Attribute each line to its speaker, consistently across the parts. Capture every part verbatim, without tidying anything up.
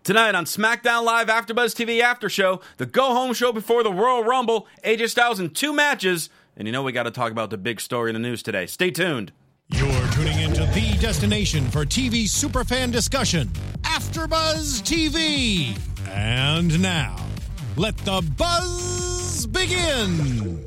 Speaker 1: Tonight on SmackDown Live AfterBuzz T V After Show, the go-home show before the Royal Rumble, A J Styles in two matches, and you know we got to talk about the big story in the news today. Stay tuned.
Speaker 2: You're tuning into the destination for T V superfan discussion, AfterBuzz T V. And now, let the buzz begin.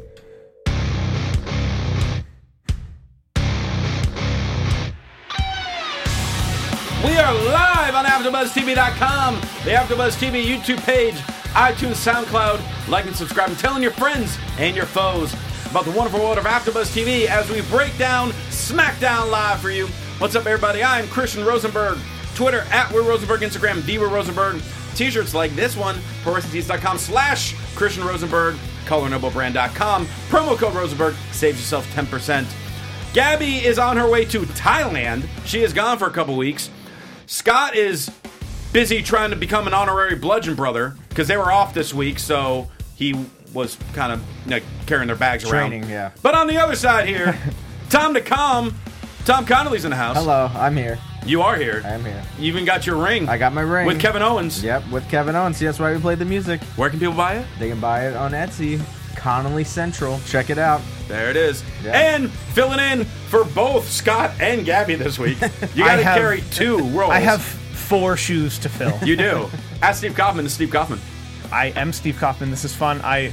Speaker 1: We are live on AfterBuzz T V dot com, the AfterBuzz T V YouTube page, iTunes, SoundCloud. Like and subscribe and telling your friends and your foes about the wonderful world of AfterBuzz T V as we break down SmackDown Live for you. What's up, everybody? I'm Christian Rosenberg. Twitter, at Will Rosenberg. Instagram, The Will Rosenberg. T-shirts like this one, pro wrestling tees dot com slash Christian Rosenberg. color noble brand dot com. Promo code Rosenberg. Saves yourself ten percent. Gabby is on her way to Thailand. She is gone for a couple weeks. Scott is busy trying to become an honorary Bludgeon Brother because they were off this week, so he was kind of you know, carrying their bags
Speaker 3: Training,
Speaker 1: around.
Speaker 3: yeah.
Speaker 1: But on the other side here, Tom DeCom, Tom Connolly's in the house.
Speaker 3: Hello, I'm here.
Speaker 1: You are here.
Speaker 3: I am here.
Speaker 1: You even got your ring.
Speaker 3: I got my ring.
Speaker 1: With Kevin Owens.
Speaker 3: Yep, with Kevin Owens. See, that's why we played the music.
Speaker 1: Where can people buy it?
Speaker 3: They can buy it on Etsy. Connolly Central. Check it out.
Speaker 1: There it is.
Speaker 3: Yeah.
Speaker 1: And filling in for both Scott and Gabby this week. You got to carry two roles.
Speaker 4: I have four shoes to fill.
Speaker 1: You do. Ask Steve Kaufman. This is Steve Kaufman.
Speaker 4: I am Steve Kaufman. This is fun. I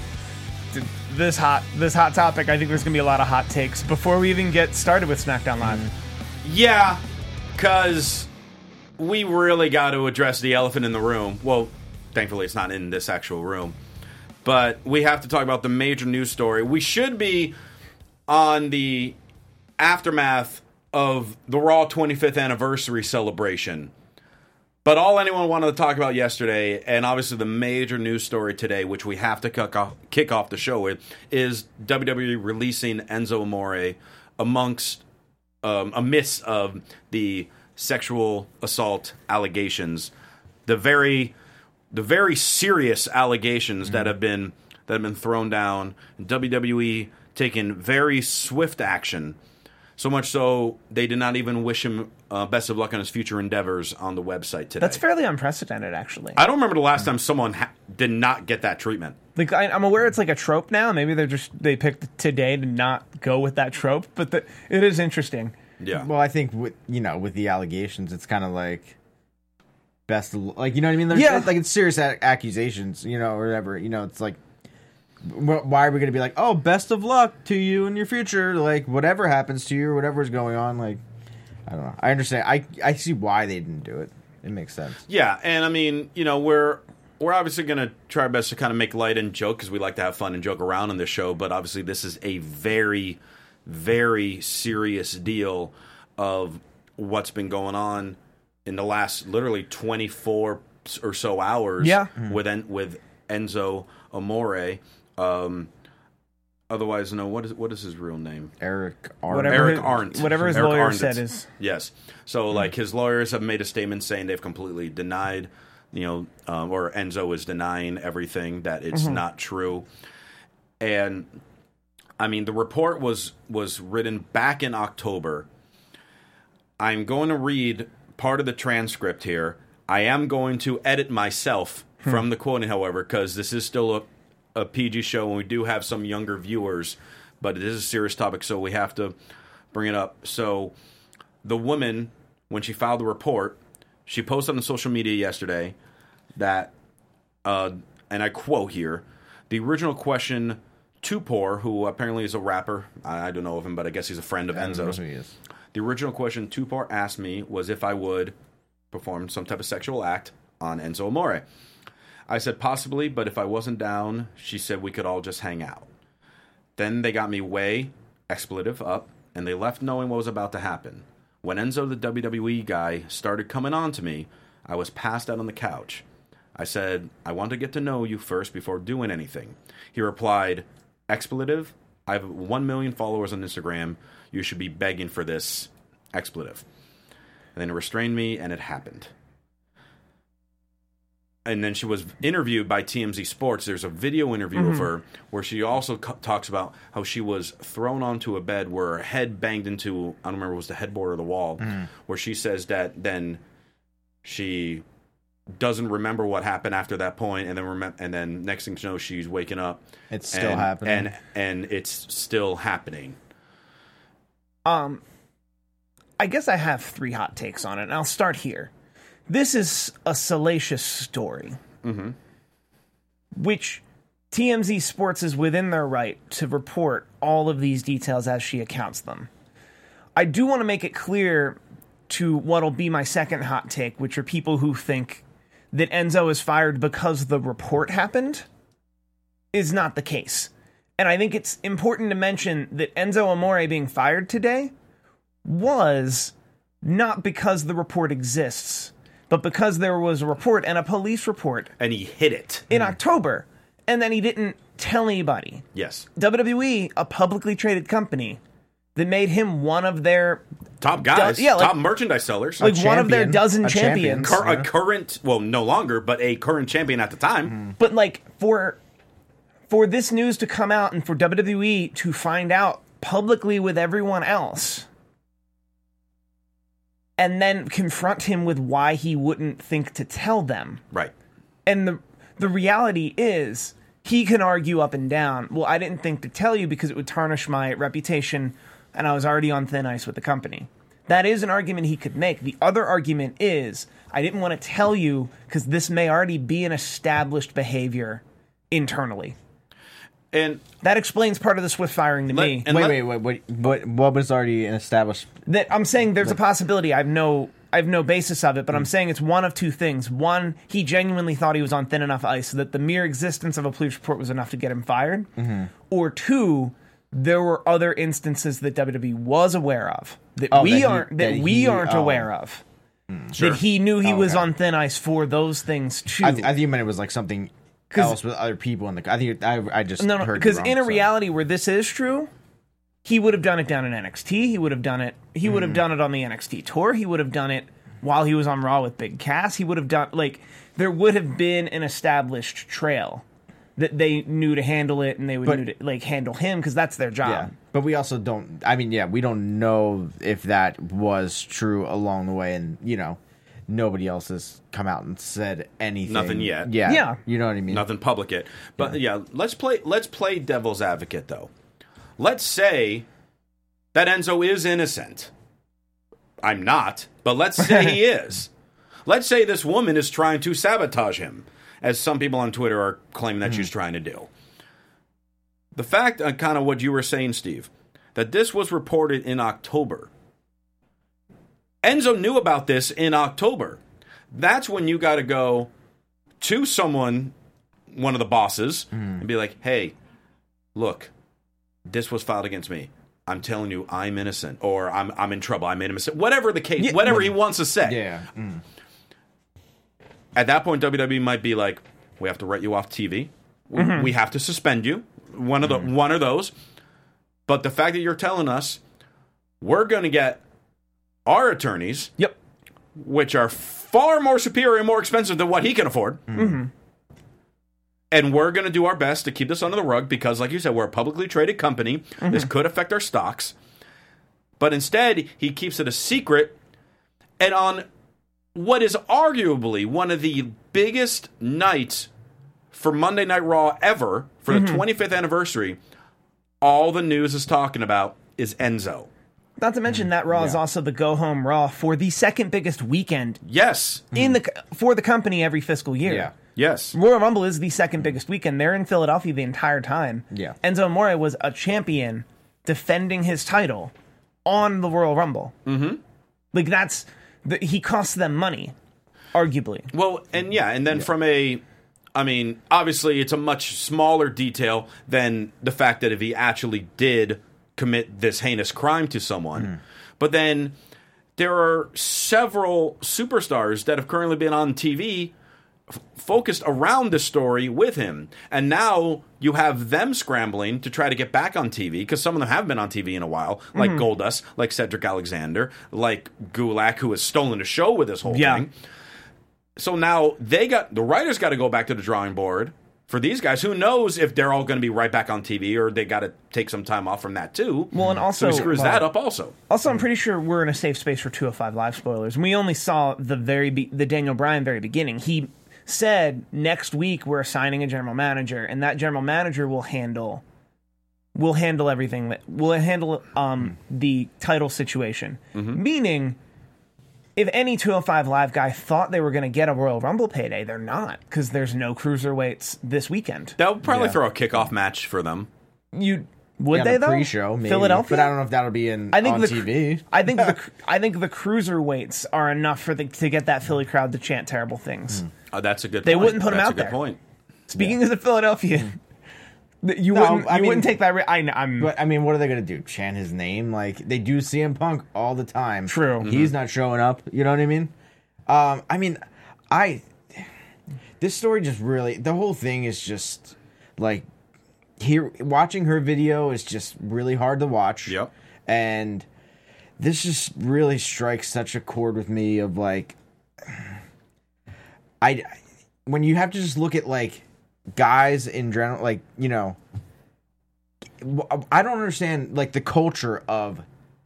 Speaker 4: this hot this hot topic. I think there's gonna be a lot of hot takes before we even get started with SmackDown Live.
Speaker 1: Mm-hmm. Yeah, because we really got to address the elephant in the room. Well, thankfully it's not in this actual room. But we have to talk about the major news story. We should be on the aftermath of the Raw twenty-fifth anniversary celebration. But all anyone wanted to talk about yesterday, and obviously the major news story today, which we have to kick off, kick off the show with, is W W E releasing Enzo Amore amongst, um, amidst of the sexual assault allegations. The very... The very serious allegations mm-hmm. that have been that have been thrown down, W W E taking very swift action, so much so they did not even wish him uh, best of luck on his future endeavors on the website today.
Speaker 4: That's fairly unprecedented, actually.
Speaker 1: I don't remember the last time someone ha- did not get that treatment.
Speaker 4: Like I, I'm aware it's like a trope now. Maybe they're just they picked today to not go with that trope, but the, it is interesting.
Speaker 1: Yeah.
Speaker 3: Well, I think with you know with the allegations, it's kind of like. Best of, like you know what I mean? There's,
Speaker 4: yeah,
Speaker 3: like it's serious a- accusations, you know, or whatever. You know, it's like, wh- why are we going to be like, oh, best of luck to you in your future? Like whatever happens to you or whatever's going on, like I don't know. I understand. I I see why they didn't do it. It makes sense.
Speaker 1: Yeah, and I mean, you know, we're we're obviously going to try our best to kind of make light and joke because we like to have fun and joke around on this show. But obviously, this is a very, very serious deal of what's been going on in the last literally twenty-four or so hours
Speaker 4: yeah.
Speaker 1: with en- with Enzo Amore. Um, otherwise, no, what is what is his real name?
Speaker 3: Eric Arndt.
Speaker 4: Whatever
Speaker 1: Eric
Speaker 4: his,
Speaker 1: Arndt.
Speaker 4: Whatever his
Speaker 1: Eric
Speaker 4: lawyer
Speaker 1: Arndt.
Speaker 4: said is...
Speaker 1: Yes. So, mm-hmm. like, his lawyers have made a statement saying they've completely denied, you know, um, or Enzo is denying everything, that it's mm-hmm. not true. And, I mean, the report was was written back in October. I'm going to read part of the transcript here. I am going to edit myself hmm. from the quoting, however, because this is still a, a P G show and we do have some younger viewers, but it is a serious topic, so we have to bring it up. So the woman, when she filed the report, she posted on social media yesterday that, uh, and I quote here, the original question, Tupor, who apparently is a rapper, I, I don't know of him, but I guess he's a friend of
Speaker 3: I don't
Speaker 1: Enzo's.
Speaker 3: know who he is.
Speaker 1: The original question Tupor asked me was if I would perform some type of sexual act on Enzo Amore. I said possibly, but if I wasn't down, she said we could all just hang out. Then they got me way, expletive, up, and they left knowing what was about to happen. When Enzo, the W W E guy, started coming on to me, I was passed out on the couch. I said, I want to get to know you first before doing anything. He replied, expletive, I have one million followers on Instagram. You should be begging for this expletive. And then it restrained me, and it happened. And then she was interviewed by T M Z Sports. There's a video interview mm-hmm. of her where she also co- talks about how she was thrown onto a bed where her head banged into, I don't remember if it was the headboard or the wall, mm-hmm. where she says that then she doesn't remember what happened after that point, and then remem- and then next thing you know, she's waking up.
Speaker 3: It's still
Speaker 1: and,
Speaker 3: happening.
Speaker 1: and and it's still happening.
Speaker 4: Um, I guess I have three hot takes on it, and I'll start here. This is a salacious story,
Speaker 1: Mm-hmm.
Speaker 4: which T M Z Sports is within their right to report all of these details as she accounts them. I do want to make it clear to what'll be my second hot take, which are people who think that Enzo is fired because the report happened, is not the case. And I think it's important to mention that Enzo Amore being fired today was not because the report exists, but because there was a report and a police report
Speaker 1: And he hid it.
Speaker 4: in October, and then he didn't tell anybody.
Speaker 1: Yes.
Speaker 4: W W E, a publicly traded company, that made him one of their
Speaker 1: Top guys.
Speaker 4: Do- yeah, like-
Speaker 1: top merchandise sellers.
Speaker 4: like one of their
Speaker 3: champion.
Speaker 4: dozen
Speaker 3: A champion.
Speaker 4: champions.
Speaker 1: Cur-
Speaker 3: Yeah.
Speaker 1: a current, well, no longer, but a current champion at the time.
Speaker 4: But like for for this news to come out and for W W E to find out publicly with everyone else, and then confront him with why he wouldn't think to tell them.
Speaker 1: Right.
Speaker 4: And the the reality is, he can argue up and down, well, I didn't think to tell you because it would tarnish my reputation, and I was already on thin ice with the company. That is an argument he could make. The other argument is, I didn't want to tell you because this may already be an established behavior internally.
Speaker 1: And
Speaker 4: That explains part of the Swift firing to
Speaker 1: Let-
Speaker 4: me.
Speaker 1: and
Speaker 3: wait,
Speaker 1: let-
Speaker 3: wait, wait, wait, what? What was already an established?
Speaker 4: That I'm saying there's a possibility. I have no, I have no basis of it, but I'm saying it's one of two things. One, he genuinely thought he was on thin enough ice so that the mere existence of a police report was enough to get him fired. Or two, there were other instances that W W E was aware of that
Speaker 3: Oh,
Speaker 4: we
Speaker 3: that he-
Speaker 4: aren't that,
Speaker 3: that
Speaker 4: we
Speaker 3: he-
Speaker 4: aren't
Speaker 3: oh.
Speaker 4: aware of.
Speaker 1: Sure.
Speaker 4: That he knew he
Speaker 3: Oh,
Speaker 4: was
Speaker 3: okay.
Speaker 4: on thin ice for those things too.
Speaker 3: I, th- I think you meant it was like something
Speaker 4: 'Cause-
Speaker 3: else with other people in the. I think I, I just
Speaker 4: No, no,
Speaker 3: heard you
Speaker 4: because
Speaker 3: wrong,
Speaker 4: in a
Speaker 3: so.
Speaker 4: reality where this is true, he would have done it down in N X T. He would have done it. He would
Speaker 3: Mm.
Speaker 4: have done it on the N X T tour. He would have done it while he was on Raw with Big Cass. He would have done like there would have been an established trail that they knew to handle it, and they would
Speaker 3: But-
Speaker 4: knew to like handle him because that's their job.
Speaker 3: Yeah, but we also don't. I mean, yeah, we don't know if that was true along the way, and you know, nobody else has come out and said anything.
Speaker 1: Nothing yet.
Speaker 3: Yeah,
Speaker 4: Yeah.
Speaker 3: you know what I mean.
Speaker 1: nothing public yet. But yeah. let's play let's play devil's advocate though. Let's say that Enzo is innocent. I'm not, but let's say he is. Let's say this woman is trying to sabotage him, as some people on Twitter are claiming that she's trying to do. The fact, uh, kind of what you were saying, Steve, that this was reported in October. Enzo knew about this in October. That's when you got to go to someone, one of the bosses, and be like, hey, look, this was filed against me. I'm telling you, I'm innocent, or I'm I'm in trouble. I made a mistake. Whatever the case,
Speaker 4: Yeah,
Speaker 1: whatever
Speaker 4: but-
Speaker 1: he wants to say.
Speaker 3: Yeah, mm.
Speaker 1: At that point, W W E might be like, we have to write you off T V. We-
Speaker 4: Mm-hmm.
Speaker 1: We have to suspend you. One of the one of those. But the fact that you're telling us, we're going to get our attorneys,
Speaker 4: Yep.
Speaker 1: which are far more superior and more expensive than what he can afford.
Speaker 4: Mm-hmm.
Speaker 1: And we're going to do our best to keep this under the rug because, like you said, we're a publicly traded company.
Speaker 4: Mm-hmm.
Speaker 1: This could affect our stocks. But instead, he keeps it a secret. And on what is arguably one of the biggest nights for Monday Night Raw ever, for
Speaker 4: Mm-hmm.
Speaker 1: the twenty-fifth anniversary, all the news is talking about is Enzo.
Speaker 4: Not to mention that Raw is
Speaker 3: Yeah.
Speaker 4: also the go home Raw for the second biggest weekend
Speaker 1: Yes.
Speaker 4: in the for the company every fiscal year.
Speaker 3: Yeah.
Speaker 1: Yes.
Speaker 4: Royal Rumble is the second biggest weekend. They're in Philadelphia the entire time.
Speaker 3: Yeah.
Speaker 4: Enzo Amore was a champion defending his title on the Royal Rumble. Mm-hmm. Like that's the, he cost them money, arguably.
Speaker 1: Well, and yeah, and then from a, I mean, obviously it's a much smaller detail than the fact that if he actually did commit this heinous crime to someone. But then there are several superstars that have currently been on T V f- focused around this story with him. And now you have them scrambling to try to get back on T V because some of them have been on T V in a while, like Goldust, like Cedric Alexander, like Gulak, who has stolen the show with this whole
Speaker 4: Yeah.
Speaker 1: thing. So now they got the writers got to go back to the drawing board for these guys, who knows if they're all going to be right back on T V or they got to take some time off from that too.
Speaker 4: Well, and also
Speaker 1: so he screws
Speaker 4: well,
Speaker 1: that up also.
Speaker 4: Also, I'm pretty sure we're in a safe space for two oh five Live spoilers. We only saw the very be- the Daniel Bryan very beginning. He said next week we're assigning a general manager, and that general manager will handle will handle everything that will handle um, the title situation. Mm-hmm. Meaning, if any two oh five Live guy thought they were going to get a Royal Rumble payday, they're not, because there's no cruiserweights this weekend.
Speaker 1: They'll probably
Speaker 3: Yeah.
Speaker 1: throw a kickoff match for them.
Speaker 4: You would
Speaker 3: Yeah,
Speaker 4: they
Speaker 3: the
Speaker 4: though?
Speaker 3: pre-show, maybe.
Speaker 4: Philadelphia,
Speaker 3: But I don't know if that'll be in
Speaker 4: I think
Speaker 3: on
Speaker 4: the,
Speaker 3: T V.
Speaker 4: I think the I think the cruiserweights are enough for the, to get that Philly crowd to chant terrible things.
Speaker 1: Oh, that's a good.
Speaker 4: They
Speaker 1: point.
Speaker 4: wouldn't put him
Speaker 1: that's
Speaker 4: out
Speaker 1: a good
Speaker 4: there.
Speaker 1: Point.
Speaker 4: Speaking as a Philadelphia, th- you
Speaker 3: No,
Speaker 4: wouldn't
Speaker 3: I
Speaker 4: you
Speaker 3: mean-
Speaker 4: wouldn't take that. Ri- I, I'm
Speaker 3: But I mean, what are they gonna do? Chant his name? Like they do C M Punk all the time.
Speaker 4: True.
Speaker 3: He's not showing up. You know what I mean? Um, I mean, I. This story just really. The whole thing is just like, here watching her video is just really hard to watch.
Speaker 1: Yep.
Speaker 3: And this just really strikes such a chord with me of like, I when you have to just look at like guys in general, like, you know, I don't understand like the culture of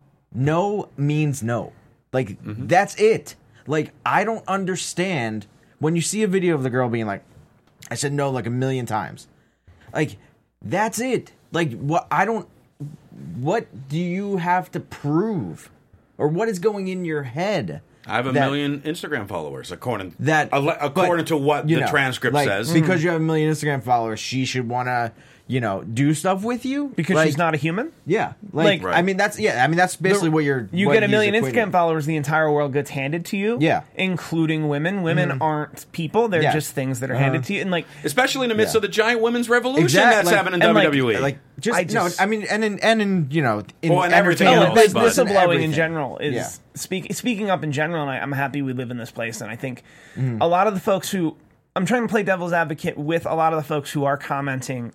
Speaker 3: no means no. Like
Speaker 1: Mm-hmm.
Speaker 3: that's it. Like I don't understand when you see a video of the girl being like, I said no like a million times. Like that's it. Like what I don't what do you have to prove? Or what is going in your head?
Speaker 1: I have a
Speaker 3: that-
Speaker 1: million Instagram followers, according
Speaker 3: that
Speaker 1: ale- according
Speaker 3: but,
Speaker 1: to what
Speaker 3: you
Speaker 1: the
Speaker 3: know,
Speaker 1: transcript
Speaker 3: like,
Speaker 1: says.
Speaker 3: Because you have a million Instagram followers, she should want to, you know, do stuff with you
Speaker 4: because
Speaker 3: like,
Speaker 4: she's not a human.
Speaker 3: Yeah, like,
Speaker 4: Like-
Speaker 3: I mean that's yeah, I mean that's basically what you're.
Speaker 4: You
Speaker 3: what
Speaker 4: get a
Speaker 3: he's
Speaker 4: million
Speaker 3: equating.
Speaker 4: Instagram followers, the entire world gets handed to you.
Speaker 3: Yeah.
Speaker 4: including women. Women aren't people; they're
Speaker 3: Yeah.
Speaker 4: just things that are
Speaker 3: Uh-huh.
Speaker 4: handed to you. And like,
Speaker 1: Especially in the midst
Speaker 3: Yeah.
Speaker 1: of the giant women's revolution
Speaker 3: Exactly,
Speaker 1: that's
Speaker 3: like-
Speaker 1: happening in
Speaker 4: and, like-
Speaker 1: W W E.
Speaker 3: Like just,
Speaker 4: I just-
Speaker 3: no, I mean, and in and in you know, in
Speaker 1: Well, and everything
Speaker 3: entertainment
Speaker 1: else,
Speaker 4: oh,
Speaker 1: but-
Speaker 4: this
Speaker 3: and
Speaker 4: whistleblowing in
Speaker 3: everything.
Speaker 4: general is
Speaker 3: Yeah.
Speaker 4: speak, speaking up in general, and I, I'm happy we live in this place. And I think
Speaker 3: Mm-hmm.
Speaker 4: a lot of the folks who I'm trying to play devil's advocate with a lot of the folks who are commenting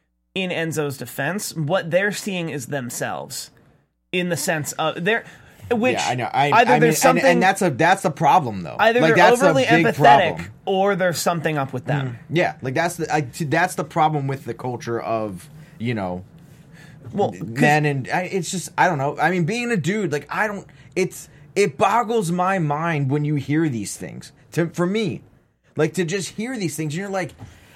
Speaker 4: in Enzo's defense, what they're seeing is themselves in the sense of they're which
Speaker 3: Yeah, I know. I,
Speaker 4: either
Speaker 3: I mean,
Speaker 4: there's something
Speaker 3: and, and that's a that's the problem though.
Speaker 4: either
Speaker 3: like,
Speaker 4: they're
Speaker 3: that's
Speaker 4: overly
Speaker 3: a big
Speaker 4: empathetic
Speaker 3: problem.
Speaker 4: or there's something up with them.
Speaker 3: Yeah, like that's the I, that's the problem with the culture of you know
Speaker 4: Well, 'cause-
Speaker 3: men and I, it's just I don't know. I mean, being a dude, like I don't. It's it boggles my mind when you hear these things. To for me, like to just hear these things, and you're like,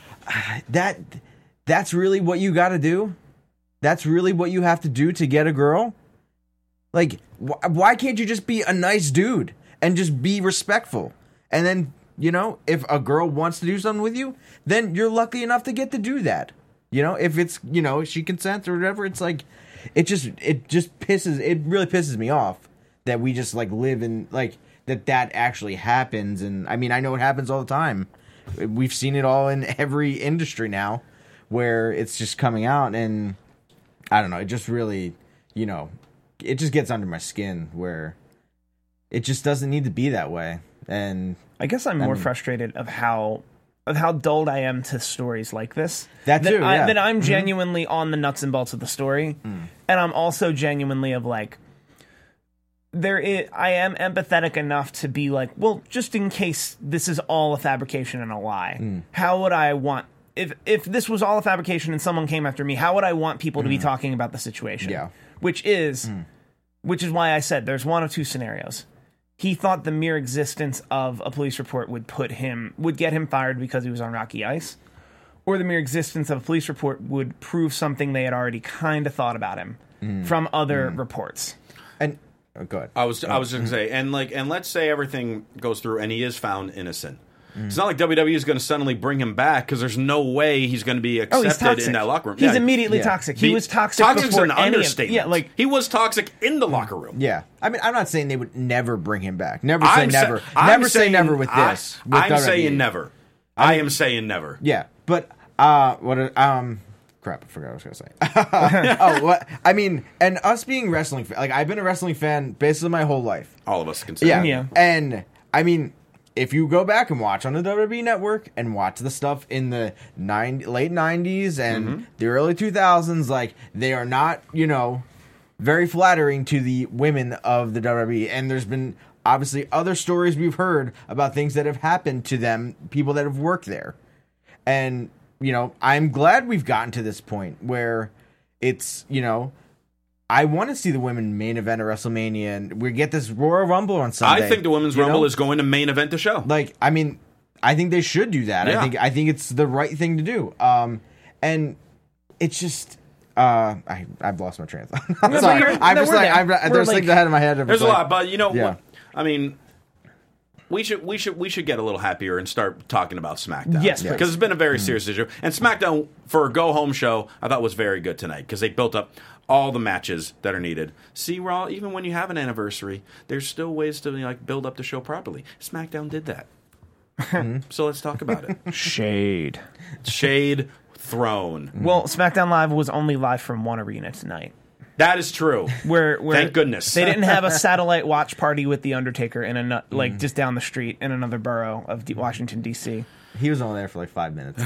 Speaker 3: ah, that. That's really what you got to do. That's really what you have to do to get a girl. Like, wh- why can't you just be a nice dude and just be respectful? And then, you know, if a girl wants to do something with you, then you're lucky enough to get to do that. You know, if it's, you know, she consents or whatever, it's like, it just, it just pisses, it really pisses me off that we just like live in, like, that that actually happens. And I mean, I know it happens all the time. We've seen it all in every industry now where it's just coming out. And I don't know, it just really, you know, it just gets under my skin where it just doesn't need to be that way. And
Speaker 4: I guess I'm more
Speaker 3: mean-
Speaker 4: frustrated of how of how dulled I am to stories like this.
Speaker 3: That too,
Speaker 4: I,
Speaker 3: yeah.
Speaker 4: that I'm genuinely on the nuts and bolts of the story, and I'm also genuinely of like, there is, I am empathetic enough to be like, well, just in case this is all a fabrication and a lie, how would I want if if this was all a fabrication and someone came after me? How would I want people to be talking about the situation?
Speaker 3: Yeah.
Speaker 4: which is which is why I said there's one of two scenarios. He thought the mere existence of a police report would put him would get him fired because he was on rocky ice, or the mere existence of a police report would prove something they had already kind of thought about him from other reports.
Speaker 3: and oh, go ahead.
Speaker 1: I was I was just gonna say, and like, and let's say everything goes through, and he is found innocent. It's not like W W E is going to suddenly bring him back because there's no way he's going to be
Speaker 4: Oh, he's
Speaker 1: accepted
Speaker 4: toxic.
Speaker 1: in that locker room.
Speaker 4: He's
Speaker 1: Yeah.
Speaker 4: immediately
Speaker 3: yeah.
Speaker 4: toxic. He
Speaker 1: Be-
Speaker 4: was toxic
Speaker 1: Toxic's
Speaker 4: before
Speaker 1: an
Speaker 4: any of-
Speaker 1: understatement.
Speaker 4: Yeah, like
Speaker 1: he was toxic in the locker room.
Speaker 3: Yeah, I mean, I'm not saying they would never bring him back. Never say
Speaker 1: I'm sa-
Speaker 3: never.
Speaker 1: I'm
Speaker 3: never say
Speaker 1: saying-
Speaker 3: never with
Speaker 1: I-
Speaker 3: this. with
Speaker 1: I'm
Speaker 3: W W E.
Speaker 1: saying never. I am saying never.
Speaker 3: Yeah, but uh, what? are- Um, crap, I forgot what I was gonna say. oh, what? I mean, and us being wrestling, fa- like I've been a wrestling fan basically my whole life.
Speaker 1: All of us can say.
Speaker 3: Yeah,
Speaker 1: that.
Speaker 4: Yeah.
Speaker 3: and I mean, if you go back and watch on the W W E Network and watch the stuff in the nine, late nineties and
Speaker 1: Mm-hmm.
Speaker 3: the early two thousands, like they are not, you know, very flattering to the women of the W W E. And there's been obviously other stories we've heard about things that have happened to them, people that have worked there. And you know, I'm glad we've gotten to this point where it's, you know, I want to see the women main event at WrestleMania, and we get this Royal Rumble on Sunday.
Speaker 1: I think the Women's
Speaker 3: you
Speaker 1: Rumble
Speaker 3: know?
Speaker 1: is going to main event the show.
Speaker 3: Like, I mean, I think they should do that.
Speaker 1: Yeah.
Speaker 3: I think I think it's the right thing to do. Um, and it's just, uh, I I've lost my train of thought. I'm
Speaker 4: No, but
Speaker 3: sorry.
Speaker 4: you're-
Speaker 3: I'm
Speaker 4: no,
Speaker 3: just
Speaker 4: we're
Speaker 3: like
Speaker 4: there.
Speaker 3: I'm,
Speaker 4: We're
Speaker 3: there's
Speaker 4: like-
Speaker 3: things ahead of my head. I'm
Speaker 1: There's
Speaker 3: just
Speaker 1: a
Speaker 3: like-
Speaker 1: lot, but you know,
Speaker 3: Yeah.
Speaker 1: what, I mean, we should we should we should get a little happier and start talking about SmackDown.
Speaker 4: Yes, please.
Speaker 1: because it's been a very serious issue. And SmackDown for a go home show, I thought was very good tonight because they built up all the matches that are needed. See, Raw, even when you have an anniversary, there's still ways to like build up the show properly. SmackDown did that. So let's talk about it.
Speaker 4: Shade.
Speaker 1: Shade thrown.
Speaker 4: Well, SmackDown Live was only live from one arena tonight.
Speaker 1: That is true.
Speaker 4: Where, where
Speaker 1: Thank goodness.
Speaker 4: they didn't have a satellite watch party with the Undertaker in a nu-
Speaker 1: Mm.
Speaker 4: like just down the street in another borough of D- Washington D C.
Speaker 3: He was only there for like five minutes.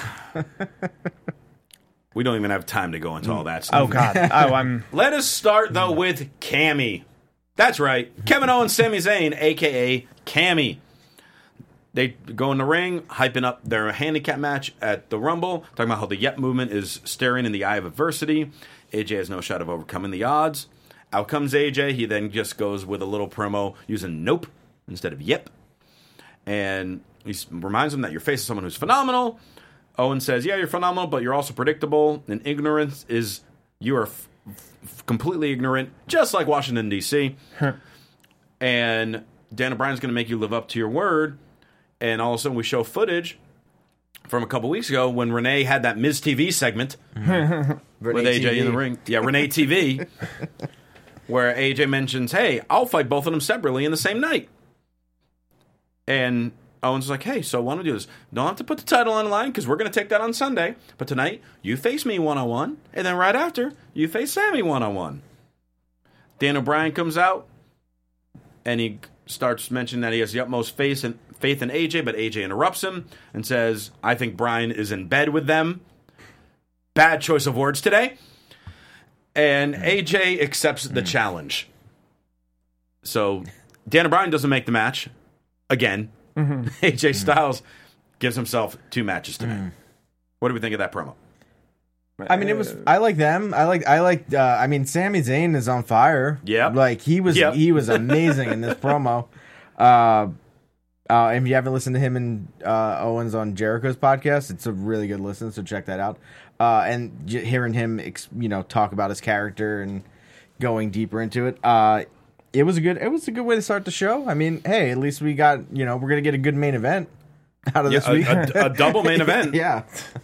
Speaker 1: We don't even have time to go into all that stuff.
Speaker 4: Oh God! Oh, I'm
Speaker 1: Let us start, though, with Cammy. That's right. Kevin Owens, Sami Zayn, a k a. Cammy. They go in the ring, hyping up their handicap match at the Rumble, talking about how the Yep movement is staring in the eye of adversity. A J has no shot of overcoming the odds. Out comes A J. He then just goes with a little promo using Nope instead of Yep. And he s- reminds him that you're facing someone who's phenomenal. Owen says, yeah, you're phenomenal, but you're also predictable. And ignorance is, you are f- f- completely ignorant, just like Washington, D C And Dan O'Brien's going to make you live up to your word. And all of a sudden we show footage from a couple weeks ago when Renee had that Miz T V segment with A J in the ring. Yeah, Renee T V. Where A J mentions, hey, I'll fight both of them separately in the same night. And Owens like, hey, so why don't we do this? Don't have to put the title on the line because we're going to take that on Sunday. But tonight, you face me one-on-one. And then right after, you face Sammy one-on-one. Dan O'Brien comes out. And he starts mentioning that he has the utmost faith in, faith in A J. But A J interrupts him and says, I think Bryan is in bed with them. Bad choice of words today. And A J accepts the challenge. So Dan O'Brien doesn't make the match. Again. A J Styles gives himself two matches tonight. What do we think of that promo?
Speaker 3: I mean, it was. I like them. I like. I like. Uh, I mean, Sami Zayn is on fire.
Speaker 1: Yep.
Speaker 3: Like he was.
Speaker 1: Yep.
Speaker 3: He was amazing in this promo. Uh, uh, if you haven't listened to him and uh, Owens on Jericho's podcast, it's a really good listen. So check that out. Uh, and j- hearing him, ex- you know, talk about his character and going deeper into it. Uh, it was a good. It was a good way to start the show. I mean, hey, at least we got. You know, we're gonna get a good main event out of
Speaker 1: Yeah,
Speaker 3: this
Speaker 1: a,
Speaker 3: week.
Speaker 1: a, a double main event.
Speaker 3: yeah.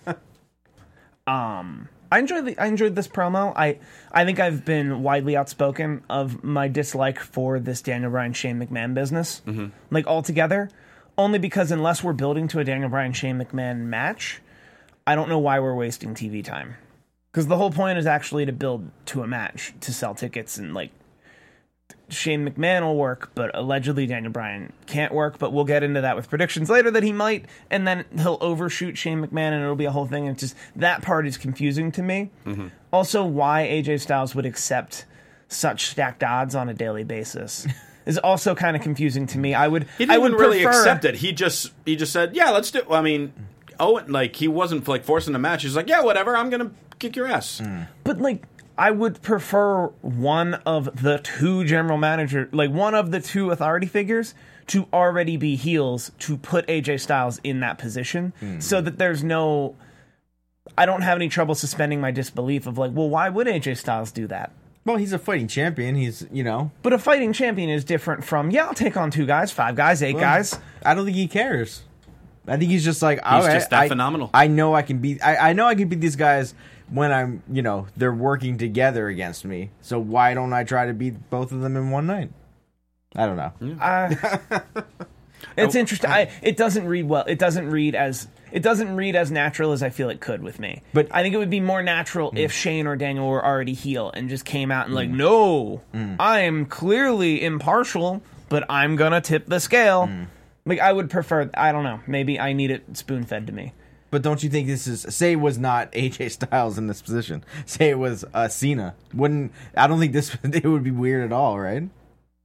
Speaker 4: Um, I enjoyed the, I enjoyed this promo. I I think I've been widely outspoken of my dislike for this Daniel Bryan Shane McMahon business, mm-hmm. like altogether. Only because unless we're building to a Daniel Bryan Shane McMahon match, I don't know why we're wasting T V time. Because the whole point is actually to build to a match to sell tickets, and like Shane McMahon will work, but allegedly Daniel Bryan can't work. But we'll get into that with predictions later that he might, and then he'll overshoot Shane McMahon, and it'll be a whole thing. And it's just that part is confusing to me. Mm-hmm. Also, why A J Styles would accept such stacked odds on a daily basis is also kind of confusing to me. I would,
Speaker 1: He
Speaker 4: I
Speaker 1: didn't
Speaker 4: would
Speaker 1: even really
Speaker 4: prefer,
Speaker 1: accept it. He just he just said, yeah, let's do it. I mean, Owen, like, he wasn't like forcing the match. He's like, yeah, whatever, I'm going to kick your ass.
Speaker 4: But like, I would prefer one of the two general manager, like one of the two authority figures, to already be heels to put A J Styles in that position, mm. so that there's no. I don't have any trouble suspending my disbelief of like, well, why would A J Styles do that?
Speaker 3: Well, he's a fighting champion. He's, you know.
Speaker 4: But a fighting champion is different from, yeah, I'll take on two guys, five guys, eight
Speaker 3: well,
Speaker 4: guys.
Speaker 3: I don't think he cares. I think he's just like,
Speaker 1: He's
Speaker 3: all right,
Speaker 1: just that
Speaker 3: I,
Speaker 1: phenomenal.
Speaker 3: I know I can beat. I, I know I can beat these guys when I'm, you know, they're working together against me. So why don't I try to beat both of them in one night? I don't know.
Speaker 4: Uh, it's interesting. I, it doesn't read well. It doesn't read as it doesn't read as natural as I feel it could with me.
Speaker 3: But
Speaker 4: I think it would be more natural mm. if Shane or Daniel were already heel and just came out and mm. like, no, mm. I am clearly impartial, but I'm gonna tip the scale. Mm. Like, I would prefer. I don't know. Maybe I need it spoon fed to me.
Speaker 3: But don't you think this is, say it was not A J Styles in this position, say it was uh, Cena, wouldn't, I don't think this, it would be weird at all, right?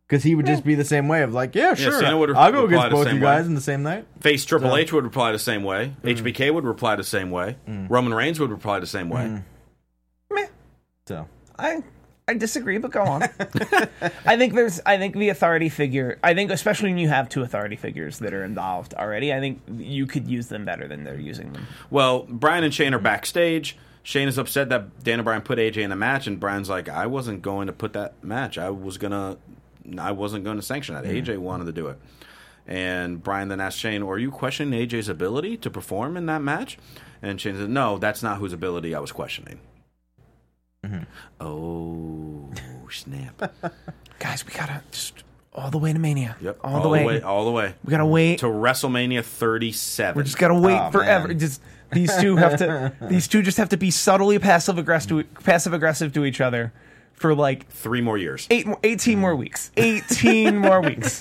Speaker 3: Because he would just be the same way of like, yeah, sure,
Speaker 1: Cena would
Speaker 3: I'll go
Speaker 1: reply
Speaker 3: against
Speaker 1: the
Speaker 3: both
Speaker 1: same
Speaker 3: you guys
Speaker 1: way.
Speaker 3: in the same night.
Speaker 1: Face Triple
Speaker 3: So-
Speaker 1: H would reply the same way. H B K would reply the same way. Roman Reigns would reply the same way.
Speaker 4: Meh.
Speaker 3: So
Speaker 4: I I disagree, but go on. I think there's I think the authority figure. I think especially when you have two authority figures that are involved already, I think you could use them better than they're using them.
Speaker 1: Well, Bryan and Shane are backstage. Shane is upset that Daniel Bryan put A J in a match, and Bryan's like, I wasn't going to put that match. I was gonna, I wasn't going to sanction that. A J wanted to do it. And Bryan then asked Shane, are you questioning A J's ability to perform in that match? And Shane said, no, that's not whose ability I was questioning. Mm-hmm. Oh, snap.
Speaker 4: Guys, we gotta just all the way to Mania.
Speaker 1: Yep,
Speaker 4: all,
Speaker 1: all
Speaker 4: the way.
Speaker 1: way, all the way.
Speaker 4: We gotta wait.
Speaker 1: To WrestleMania thirty-seven.
Speaker 4: We just gotta wait
Speaker 3: Oh,
Speaker 4: forever.
Speaker 3: man.
Speaker 4: Just these two have to. These two just have to be subtly passive aggressive, passive aggressive to each other for like
Speaker 1: Three more years.
Speaker 4: eight, more, eighteen more weeks. Eighteen more weeks.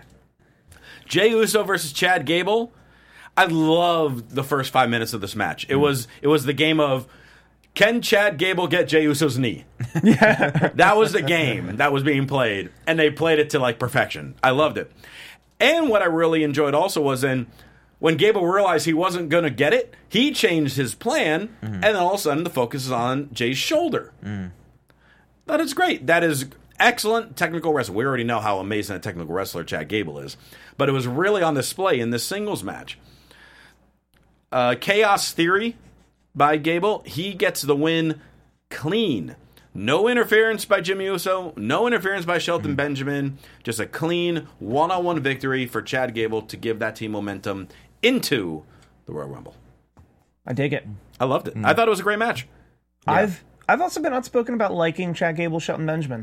Speaker 1: Jey Uso versus Chad Gable. I loved the first five minutes of this match. It was it was the game of, can Chad Gable get Jey Uso's knee? Yeah. That was the game that was being played, and they played it to like perfection. I loved it. And what I really enjoyed also was in when Gable realized he wasn't going to get it, he changed his plan, and then all of a sudden the focus is on Jay's shoulder. That is great. That is excellent technical wrestling. We already know how amazing a technical wrestler Chad Gable is, but it was really on display in this singles match. Uh, Chaos Theory by Gable, he gets the win clean. No interference by Jimmy Uso, no interference by Shelton Benjamin, just a clean one-on-one victory for Chad Gable to give that team momentum into the Royal Rumble.
Speaker 4: I dig it.
Speaker 1: I loved it. I thought it was a great match.
Speaker 4: I've I've also been outspoken about liking Chad Gable, Shelton Benjamin.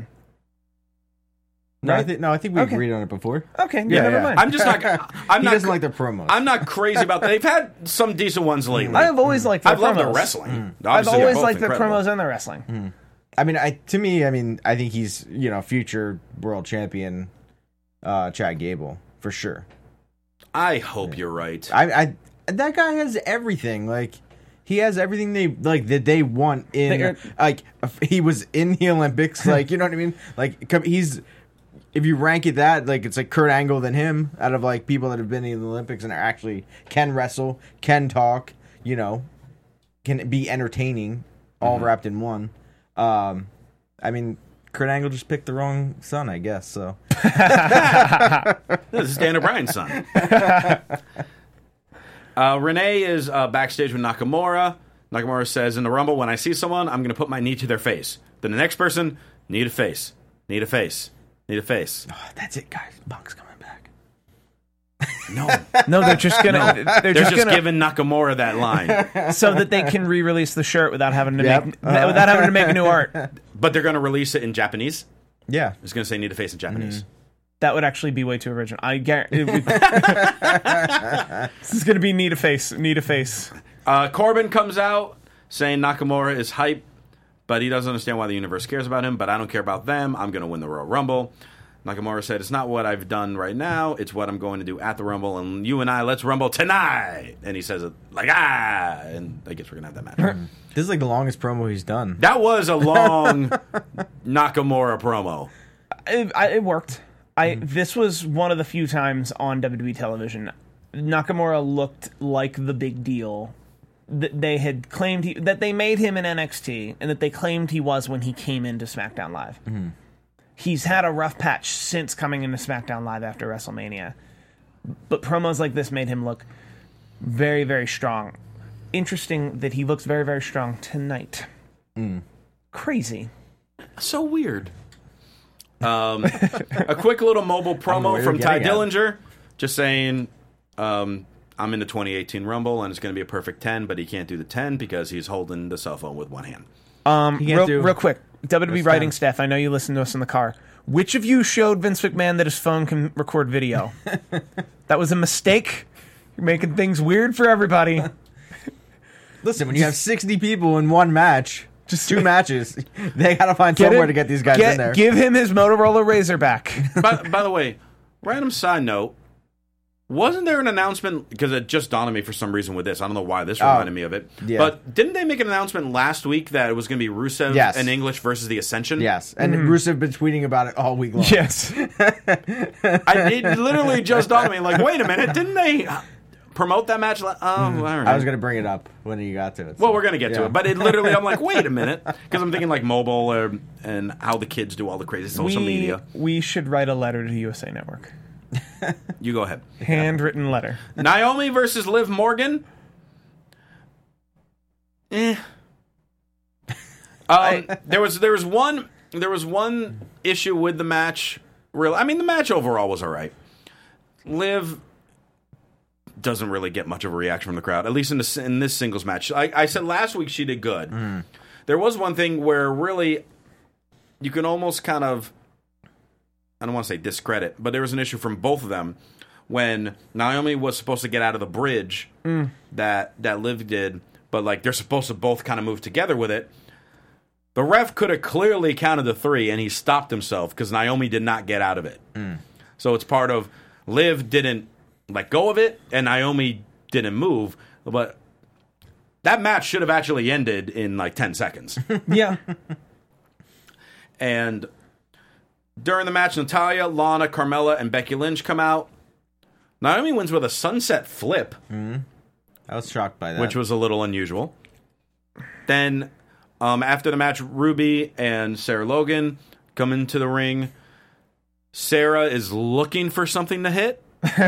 Speaker 3: No,
Speaker 4: Right.
Speaker 3: I think no, I think we
Speaker 4: Okay.
Speaker 3: agreed on it before.
Speaker 4: Okay, yeah,
Speaker 3: Yeah,
Speaker 4: never
Speaker 3: yeah.
Speaker 4: mind.
Speaker 1: I'm just not. I'm
Speaker 3: He
Speaker 1: not.
Speaker 3: doesn't like their promos.
Speaker 1: I'm not crazy about that. They've had some decent ones lately.
Speaker 4: I have always liked their
Speaker 1: I've loved their
Speaker 4: promos.
Speaker 1: wrestling.
Speaker 4: I've
Speaker 1: Obviously, they're
Speaker 4: always
Speaker 1: both
Speaker 4: liked their
Speaker 1: incredible.
Speaker 4: promos and their wrestling.
Speaker 3: I mean, I to me, I mean, I think he's you know future world champion, uh, Chad Gable for sure.
Speaker 1: I hope you're right.
Speaker 3: I, I that guy has everything. Like he has everything they like that they want in.
Speaker 4: They're-
Speaker 3: like he was in the Olympics. Like you know what I mean. Like come- he's if you rank it that like it's like Kurt Angle than him out of like people that have been in the Olympics and are actually can wrestle, can talk. You know, can be entertaining, all
Speaker 1: Mm-hmm.
Speaker 3: wrapped in one. Um, I mean. Kurt Angle just picked the wrong son, I guess. So
Speaker 1: This is Daniel Bryan's son. uh, Renee is uh, backstage with Nakamura. Nakamura says, in the Rumble, when I see someone, I'm going to put my knee to their face. Then the next person, need a face. Need a face. Need a face.
Speaker 3: oh, that's it, guys. Punk's coming back.
Speaker 1: No.
Speaker 4: No, they're just gonna. They're,
Speaker 1: They're
Speaker 4: just,
Speaker 1: just
Speaker 4: gonna
Speaker 1: giving Nakamura that line.
Speaker 4: so that they can re-release the shirt without having to
Speaker 3: Yep.
Speaker 4: make without having to make new art.
Speaker 1: But they're going to release it in Japanese.
Speaker 3: Yeah.
Speaker 1: It's going to say need a face in Japanese.
Speaker 4: That would actually be way too original. I guarantee. Would, this is gonna be need a face. Need a face.
Speaker 1: Uh, Corbin comes out saying Nakamura is hype, but he doesn't understand why the universe cares about him. But I don't care about them. I'm going to win the Royal Rumble. Nakamura said, it's not what I've done right now. It's what I'm going to do at the Rumble. And you and I, let's Rumble tonight. And he says it like, ah. And I guess we're going to have that match.
Speaker 3: This is like the longest promo he's done.
Speaker 1: That was a long Nakamura promo.
Speaker 4: It, I, it worked. I this was one of the few times on W W E television Nakamura looked like the big deal that they had claimed he, that they made him in N X T and that they claimed he was when he came into SmackDown Live. Mm-hmm. He's had a rough patch since coming into SmackDown Live after WrestleMania, but promos like this made him look very, very strong. Interesting that he looks very, very strong tonight. Mm. Crazy.
Speaker 1: So weird. Um, a quick little mobile promo from Ty Dillinger, just saying, um, I'm in the twenty eighteen Rumble and it's going to be a perfect ten, but he can't do the ten because he's holding the cell phone with one hand.
Speaker 4: Um, real,
Speaker 3: do-
Speaker 4: real quick, W W E
Speaker 3: First
Speaker 4: writing
Speaker 3: time.
Speaker 4: staff, I know you listen to us in the car. Which of you showed Vince McMahon that his phone can record video? That was a mistake. You're making things weird for everybody.
Speaker 3: Listen, when you have sixty people in one match, just two matches, they gotta find
Speaker 4: Get
Speaker 3: somewhere
Speaker 4: him-
Speaker 3: to get these guys
Speaker 4: get-
Speaker 3: in there.
Speaker 4: Give him his Motorola Razor back.
Speaker 1: by, by the way, random side note, Wasn't there an announcement, because it just dawned on me for some reason with this, I don't know why this reminded
Speaker 3: Oh,
Speaker 1: me of it,
Speaker 3: yeah.
Speaker 1: but didn't they make an announcement last week that it was going to be Rusev
Speaker 3: Yes.
Speaker 1: and English versus the Ascension?
Speaker 3: Yes, and Rusev been tweeting about it all week long.
Speaker 4: Yes.
Speaker 1: I, it literally just dawned on me, like, wait a minute, didn't they promote that match? La- oh, all right.
Speaker 3: I was going to bring it up when you got to it.
Speaker 1: Well,
Speaker 3: so,
Speaker 1: we're going to get to
Speaker 3: yeah.
Speaker 1: it, but it literally, I'm like, wait a minute, because I'm thinking like mobile uh, and how the kids do all the crazy social
Speaker 4: we,
Speaker 1: media.
Speaker 4: We should write a letter to U S A Network.
Speaker 1: You go ahead.
Speaker 4: Handwritten letter.
Speaker 1: Naomi versus Liv Morgan. Eh. Um, there was there was one there was one issue with the match. Real, I mean, the match overall was all right. Liv doesn't really get much of a reaction from the crowd, at least in this in this singles match. I, I said last week she did good.
Speaker 3: Mm.
Speaker 1: There was one thing where really you can almost kind of, I don't want to say discredit, but there was an issue from both of them when Naomi was supposed to get out of the bridge
Speaker 4: Mm.
Speaker 1: that that Liv did, but like they're supposed to both kind of move together with it. The ref could have clearly counted the three, and he stopped himself because Naomi did not get out of it.
Speaker 3: Mm.
Speaker 1: So it's part of Liv didn't let go of it, and Naomi didn't move. But that match should have actually ended in like ten seconds.
Speaker 4: Yeah.
Speaker 1: And during the match, Natalya, Lana, Carmella, and Becky Lynch come out. Naomi wins with a sunset flip,
Speaker 3: I was shocked by that.
Speaker 1: which was a little unusual. Then, um, after the match, Ruby and Sarah Logan come into the ring. Sarah is looking for something to hit.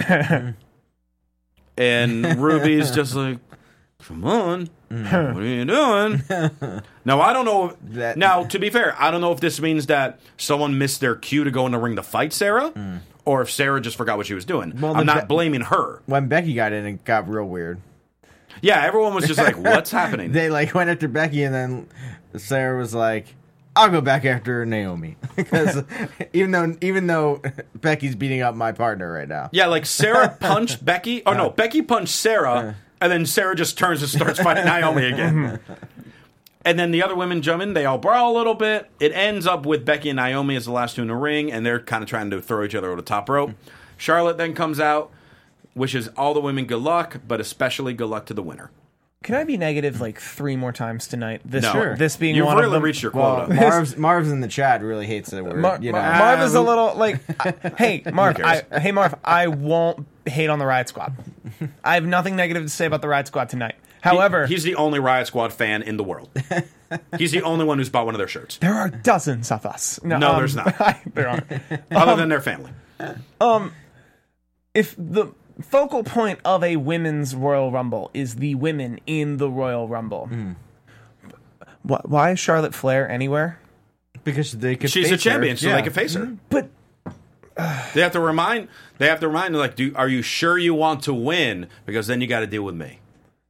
Speaker 1: And Ruby's just like, come on, what are you doing? Now, I don't know. If,
Speaker 3: That-
Speaker 1: now, to be fair, I don't know if this means that someone missed their cue to go in the ring to fight Sarah, or if Sarah just forgot what she was doing.
Speaker 3: Well,
Speaker 1: I'm
Speaker 3: the
Speaker 1: not
Speaker 3: Be-
Speaker 1: blaming her.
Speaker 3: when Becky got in, it got real weird.
Speaker 1: Yeah, everyone was just like, what's happening?
Speaker 3: They like went after Becky, and then Sarah was like, "I'll go back after Naomi," because even though even though Becky's beating up my partner right now.
Speaker 1: Yeah, like Sarah punched Becky. Oh, no, Becky punched Sarah, and then Sarah just turns and starts fighting Naomi again. And then the other women jump in. They all brawl a little bit. It ends up with Becky and Naomi as the last two in the ring, and they're kind of trying to throw each other over the top rope. Charlotte then comes out, wishes all the women good luck, but especially good luck to the winner.
Speaker 4: Can I be negative like three more times tonight? This,
Speaker 1: No. Sure.
Speaker 4: this being
Speaker 1: You've
Speaker 4: one
Speaker 1: really
Speaker 4: of them.
Speaker 1: reached your
Speaker 3: Well,
Speaker 1: quota.
Speaker 3: Marv's Marv's in the chat really hates it. Where,
Speaker 4: Mar-
Speaker 3: you know,
Speaker 4: Mar- Marv is a
Speaker 1: Um,
Speaker 4: little like, I- hey Marv, I,
Speaker 1: cares?
Speaker 4: hey Marv, I won't hate on the Riot Squad. I have nothing negative to say about the Riot Squad tonight. However,
Speaker 1: He- he's the only Riot Squad fan in the world. He's the only one who's bought one of their shirts,
Speaker 4: there are dozens of us.
Speaker 1: No,
Speaker 4: um,
Speaker 1: there's not.
Speaker 4: there aren't.
Speaker 1: other than their family.
Speaker 4: If the focal point of a women's Royal Rumble is the women in the Royal Rumble, wh- why is Charlotte Flair anywhere?
Speaker 3: because they could.
Speaker 1: She's a
Speaker 3: face her.
Speaker 1: champion, so
Speaker 3: Yeah.
Speaker 1: they can face her.
Speaker 4: But
Speaker 1: They have to remind. They have to remind her, like, do are you sure you want to win? Because then you got to deal with me.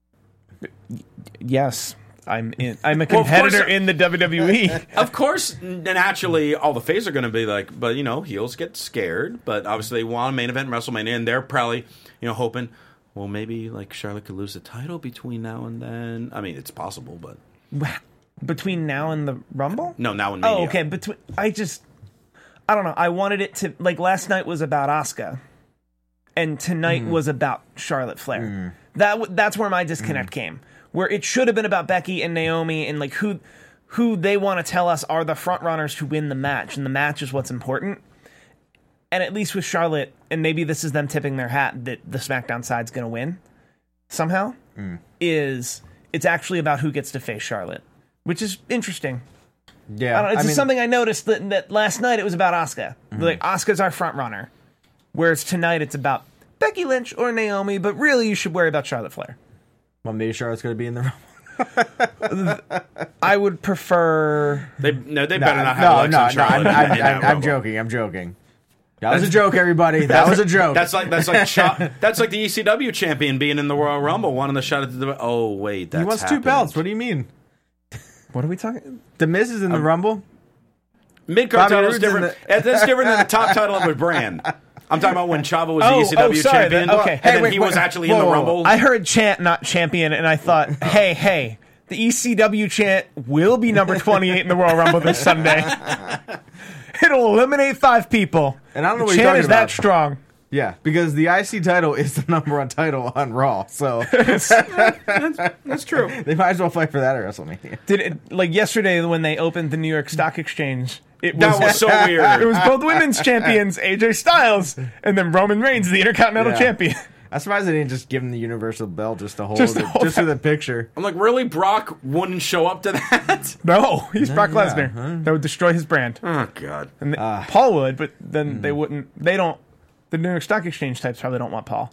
Speaker 4: yes, I'm in. I'm a
Speaker 1: Well, of course
Speaker 4: competitor
Speaker 1: I-
Speaker 4: in the W W E.
Speaker 1: Of course, n- naturally, all the faces are going to be like, but you know, heels get scared. But obviously, they want a main event in WrestleMania, and they're probably, you know, hoping, well, maybe like Charlotte could lose the title between now and then. I mean, it's possible, but
Speaker 4: Between now and the Rumble?
Speaker 1: no, now and Mania.
Speaker 4: Oh, okay. Between I just I don't know. I wanted it to like last night was about Asuka, and tonight was about Charlotte Flair. That w- that's where my disconnect came. Where it should have been about Becky and Naomi and like who who they want to tell us are the front runners to win the match, and the match is what's important. And at least with Charlotte, and maybe this is them tipping their hat that the SmackDown side's going to win somehow. Is it's actually about who gets to face Charlotte, which is interesting.
Speaker 3: Yeah,
Speaker 4: I don't know, it's
Speaker 3: I
Speaker 4: just
Speaker 3: mean,
Speaker 4: something I noticed that, that last night it was about Asuka. Like Asuka's our front runner, whereas tonight it's about Becky Lynch or Naomi. But really, you should worry about Charlotte Flair.
Speaker 3: Well, maybe Charlotte's going to be in the Rumble.
Speaker 4: I would prefer.
Speaker 1: They no, they better
Speaker 3: no,
Speaker 1: not have
Speaker 3: no,
Speaker 1: Alexa
Speaker 3: no,
Speaker 1: and
Speaker 3: no.
Speaker 1: Charlotte.
Speaker 3: I'm,
Speaker 1: in
Speaker 3: I'm,
Speaker 1: that
Speaker 3: I'm, I'm
Speaker 1: Rumble.
Speaker 3: joking. I'm joking. That was a joke, everybody. That was a joke.
Speaker 1: That's like that's like Cha- that's like the E C W champion being in the Royal Rumble, wanting the shot at the. Oh wait, that's
Speaker 3: he wants
Speaker 1: happened.
Speaker 3: two belts. What do you mean?
Speaker 4: What are we talking?
Speaker 3: The Miz is in the Rumble.
Speaker 1: Mid card
Speaker 3: Bobby
Speaker 1: title is
Speaker 3: Roode's in
Speaker 1: different. That's different than the top title of a brand. I'm talking about when Chavo was
Speaker 4: Oh,
Speaker 1: the E C W
Speaker 4: oh, sorry,
Speaker 1: champion,
Speaker 4: that- okay.
Speaker 1: and
Speaker 4: Hey,
Speaker 1: then
Speaker 3: wait,
Speaker 1: he
Speaker 3: wait,
Speaker 1: was actually
Speaker 3: whoa,
Speaker 1: in the
Speaker 3: whoa,
Speaker 1: Rumble.
Speaker 4: I heard chant, not champion, and I thought, hey, hey, the E C W chant will be number twenty-eight in the Royal Rumble this Sunday. It'll eliminate five people.
Speaker 3: And I don't know
Speaker 4: the
Speaker 3: what you're
Speaker 4: chant
Speaker 3: talking
Speaker 4: is that
Speaker 3: about.
Speaker 4: strong.
Speaker 3: Yeah, because the I C title is the number one title on Raw, so
Speaker 1: that's, that's true.
Speaker 3: they might as well fight for that at WrestleMania.
Speaker 4: Did it, like yesterday when they opened the New York Stock Exchange? It was,
Speaker 1: That was so weird.
Speaker 4: It was both women's champions, A J Styles, and then Roman Reigns, the Intercontinental
Speaker 3: Yeah.
Speaker 4: Champion.
Speaker 3: I'm surprised they didn't just give him the Universal Belt just to hold
Speaker 4: Just to
Speaker 3: it,
Speaker 4: hold
Speaker 3: just for the picture.
Speaker 1: I'm like, really? Brock wouldn't show up to that?
Speaker 4: No, he's Brock
Speaker 3: yeah,
Speaker 4: Lesnar.
Speaker 3: huh?
Speaker 4: That would destroy his brand.
Speaker 1: Oh, God.
Speaker 4: And th-
Speaker 3: Ah.
Speaker 4: Paul would, but then
Speaker 3: Hmm.
Speaker 4: they wouldn't. They don't. The New York Stock Exchange types probably don't want Paul.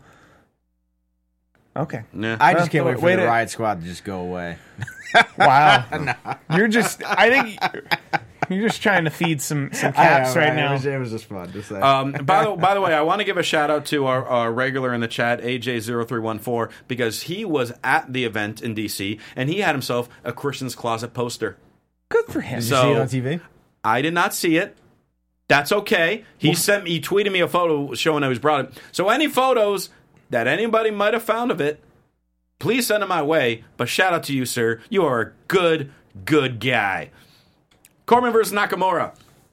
Speaker 4: Okay.
Speaker 1: Yeah.
Speaker 3: I just
Speaker 4: Uh,
Speaker 3: can't wait for
Speaker 4: wait
Speaker 3: the
Speaker 4: a-
Speaker 3: Riot Squad to just go away.
Speaker 4: Wow. You're just. I think you're just trying to feed some some caps
Speaker 3: I know,
Speaker 4: right now.
Speaker 3: It was, it was just fun to say.
Speaker 1: Um, by the by the way, I want to give a shout out to our, our regular in the chat, A J zero three one four, because he was at the event in D C and he had himself a Christian's Closet poster.
Speaker 4: Good for him.
Speaker 3: Did
Speaker 1: so-
Speaker 3: you see it on T V?
Speaker 1: I did not see it. That's okay. He sent me, he tweeted me a photo showing that he's brought it. So any photos that anybody might have found of it, please send them my way. But shout out to you, sir. You are a good, good guy. Corbin versus Nakamura.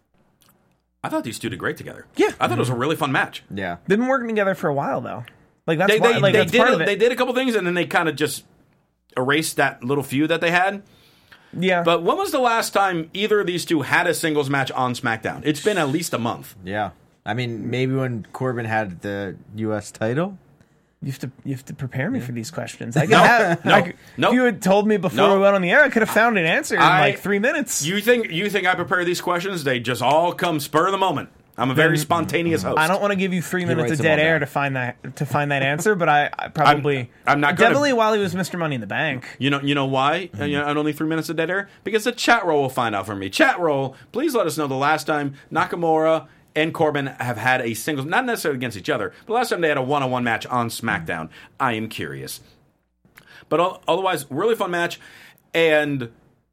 Speaker 1: I thought these two did great together.
Speaker 4: Yeah.
Speaker 1: I thought it was a really fun match.
Speaker 3: Yeah.
Speaker 4: They've been working together for a while though. Like that's
Speaker 1: They,
Speaker 4: why.
Speaker 1: they,
Speaker 4: like
Speaker 1: they,
Speaker 4: that's
Speaker 1: did,
Speaker 4: part
Speaker 1: a-
Speaker 4: of it.
Speaker 1: they did a couple things and then they kind of just erased that little feud that they had.
Speaker 4: yeah.
Speaker 1: But when was the last time either of these two had a singles match on SmackDown? It's been at least a month.
Speaker 3: Yeah. I mean, maybe when Corbin had the U S title.
Speaker 4: You have to you have to prepare me for these questions. I could have,
Speaker 1: no,
Speaker 4: I could,
Speaker 1: no.
Speaker 4: If you had told me before
Speaker 1: No.
Speaker 4: we went on the air, I could have found an answer in
Speaker 1: I-
Speaker 4: like three minutes.
Speaker 1: You think you think I prepare these questions? They just all come spur of the moment. I'm a very spontaneous host.
Speaker 4: I don't want to give you three minutes
Speaker 3: writes
Speaker 4: of
Speaker 3: them
Speaker 4: dead
Speaker 3: all
Speaker 4: air
Speaker 3: down.
Speaker 4: to find that to find that answer, but I, I probably
Speaker 1: I'm not gonna-
Speaker 4: definitely while he was Mister Money in the Bank.
Speaker 1: You know, you know why? Uh, you know, and only three minutes of dead air because the chat roll will find out for me. Chat roll, please let us know the last time Nakamura and Corbin have had a singles, not necessarily against each other, but last time they had a one-on-one match on SmackDown. I am curious. But o- otherwise, really fun match, and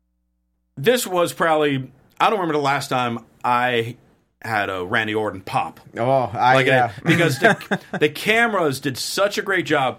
Speaker 1: this was probably I don't remember the last time I had a Randy Orton pop.
Speaker 3: Oh, I
Speaker 1: Like
Speaker 3: yeah.
Speaker 1: it, because the, the cameras did such a great job.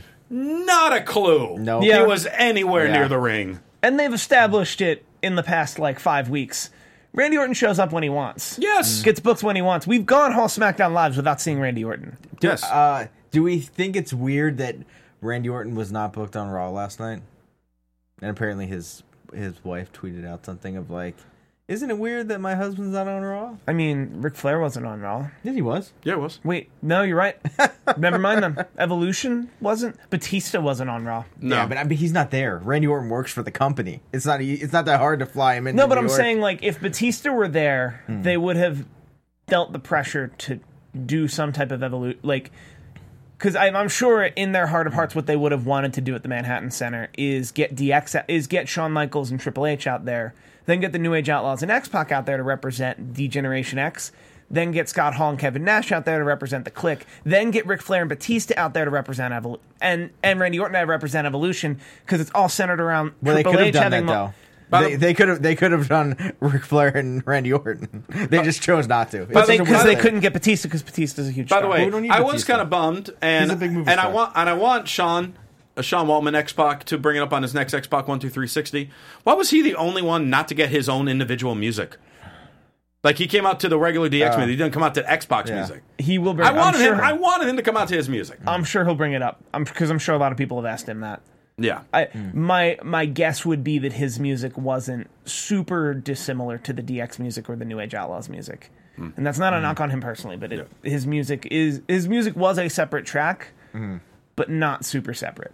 Speaker 1: Not a clue.
Speaker 3: No.
Speaker 1: he
Speaker 4: Yeah.
Speaker 1: was anywhere
Speaker 3: Yeah.
Speaker 1: near the ring.
Speaker 4: And they've established it in the past like five weeks. Randy Orton shows up when he wants.
Speaker 1: Yes.
Speaker 4: Gets booked when he wants. We've gone whole SmackDown Lives without seeing Randy Orton.
Speaker 1: Yes.
Speaker 3: Uh, do we think it's weird that Randy Orton was not booked on Raw last night? And apparently his his wife tweeted out something of like, "Isn't it weird that my husband's not on Raw?"
Speaker 4: I mean, Ric Flair wasn't on Raw.
Speaker 3: Yeah, he was.
Speaker 1: yeah, it was.
Speaker 4: Wait, no, you're right. Never mind them. Evolution wasn't. Batista wasn't on Raw.
Speaker 1: No.
Speaker 3: Yeah, but I mean, he's not there. Randy Orton works for the company. It's not. It's not that hard to fly him in.
Speaker 4: No, but I'm saying, like, if Batista were there, they would have felt the pressure to do some type of evolution. Like, because I'm sure in their heart of hearts, what they would have wanted to do at the Manhattan Center is get D X, out- is get Shawn Michaels and Triple H out there, then get the New Age Outlaws and X-Pac out there to represent D-Generation X, then get Scott Hall and Kevin Nash out there to represent the Clique, then get Ric Flair and Batista out there to represent Evol- and and Randy Orton to represent Evolution, because it's all centered around
Speaker 3: well, they
Speaker 4: Triple
Speaker 3: could have
Speaker 4: H
Speaker 3: done
Speaker 4: having
Speaker 3: that
Speaker 4: mo-
Speaker 3: though.
Speaker 1: By
Speaker 3: They,
Speaker 1: the-
Speaker 3: they could have. They could have done Ric Flair and Randy Orton. They just chose not to.
Speaker 4: But they,
Speaker 3: It's-
Speaker 4: because they
Speaker 3: it's-
Speaker 4: couldn't get Batista because Batista's a huge
Speaker 1: By the
Speaker 4: star.
Speaker 1: way,
Speaker 3: we don't need
Speaker 1: I was
Speaker 3: Batista.
Speaker 1: kind of bummed, and
Speaker 3: He's a big movie
Speaker 1: and I
Speaker 3: star.
Speaker 1: want and I want Sean, uh, Sean Waltman, X-Pac, to bring it up on his next X-Pac one two three sixty. Why was he the only one not to get his own individual music? Like he came out to the regular D X
Speaker 3: Uh,
Speaker 1: music, he didn't come out to X-Pac's
Speaker 3: yeah.
Speaker 1: music.
Speaker 4: he will bring.
Speaker 1: I wanted
Speaker 4: I'm sure,
Speaker 1: him. I wanted him to come out to his music.
Speaker 4: I'm sure he'll bring it up. I'm because I'm sure a lot of people have asked him that.
Speaker 1: Yeah.
Speaker 4: I my my guess would be that his music wasn't super dissimilar to the D X music or the New Age Outlaws music, and that's not a knock on him personally. But it, his music is his music was a separate track, but not super separate.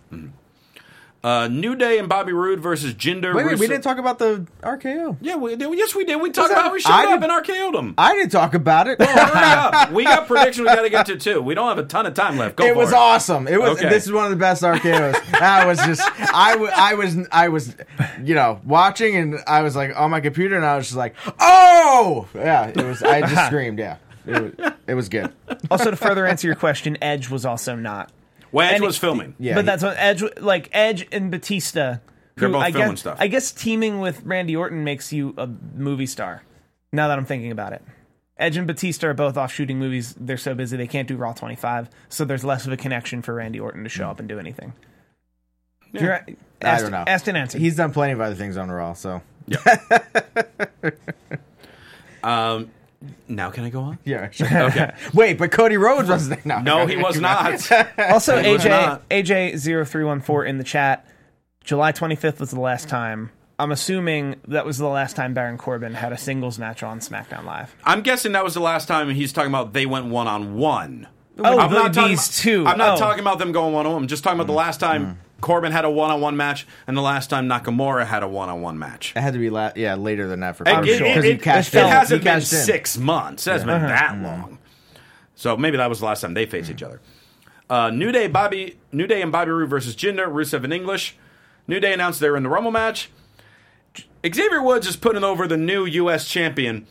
Speaker 1: Uh, New Day and Bobby Roode versus Jinder.
Speaker 3: Wait, wait,
Speaker 1: Russo-
Speaker 3: we didn't talk about the R K O.
Speaker 1: Yeah, we, yes, we did. We talked
Speaker 3: that-
Speaker 1: about how we showed
Speaker 3: I
Speaker 1: up
Speaker 3: did-
Speaker 1: and R K O'd him.
Speaker 3: I didn't talk about it.
Speaker 1: Hurry up. We got predictions we got to get to, too. We don't have a ton of time left. Go
Speaker 3: It
Speaker 1: for
Speaker 3: was
Speaker 1: it.
Speaker 3: awesome. It was.
Speaker 1: Okay.
Speaker 3: This is one of the best R K Os. I was just. I, w- I was. I was. You know, watching, and I was like on my computer, and I was just like, "Oh, yeah!" It was. I just screamed. Yeah, it was. It was good.
Speaker 4: Also, to further answer your question, Edge was also not.
Speaker 1: Wedge
Speaker 4: And
Speaker 1: was
Speaker 4: it-
Speaker 1: filming.
Speaker 3: Yeah,
Speaker 4: but
Speaker 3: he-
Speaker 4: that's what Edge, like Edge and Batista.
Speaker 1: They're
Speaker 4: who
Speaker 1: both
Speaker 4: I
Speaker 1: filming
Speaker 4: guess,
Speaker 1: stuff.
Speaker 4: I guess teaming with Randy Orton makes you a movie star. Now that I'm thinking about it, Edge and Batista are both off shooting movies. They're so busy they can't do Raw twenty-five, so there's less of a connection for Randy Orton to show up and do anything.
Speaker 1: Yeah.
Speaker 4: You're,
Speaker 3: I
Speaker 4: asked,
Speaker 3: don't know.
Speaker 4: Asked and answered.
Speaker 3: He's done plenty of other things on Raw. So
Speaker 1: Um, Now can I go on?
Speaker 3: Yeah, sure.
Speaker 1: Okay.
Speaker 3: Wait, but Cody Rhodes wasn't there.
Speaker 1: No, he was not.
Speaker 4: Also,
Speaker 1: He was
Speaker 4: A J
Speaker 1: not.
Speaker 4: A J zero three one four in the chat. July twenty-fifth was the last time. I'm assuming that was the last time Baron Corbin had a singles match on SmackDown Live.
Speaker 1: I'm guessing that was the last time he's talking about they went one on one.
Speaker 4: Oh,
Speaker 1: I'm
Speaker 4: the-
Speaker 1: not talking
Speaker 4: these
Speaker 1: about,
Speaker 4: two.
Speaker 1: I'm not
Speaker 4: Oh.
Speaker 1: talking about them going one on one. I'm just talking about the last time Corbin had a one on one match and the last time Nakamura had a one on one match.
Speaker 3: It had to be la- yeah later than that for
Speaker 1: It,
Speaker 3: Corbin
Speaker 1: it,
Speaker 3: because
Speaker 1: it,
Speaker 3: he
Speaker 1: it,
Speaker 3: cashed
Speaker 1: it
Speaker 3: in.
Speaker 1: hasn't
Speaker 3: he
Speaker 1: been
Speaker 3: cashed in.
Speaker 1: six months. It hasn't been that long. So maybe that was the last time they faced each other. Uh, New Day, Bobby, New Day and Bobby Roode versus Jinder, Rusev and English. New Day announced they were in the Rumble match. Xavier Woods is putting over the new U S champion,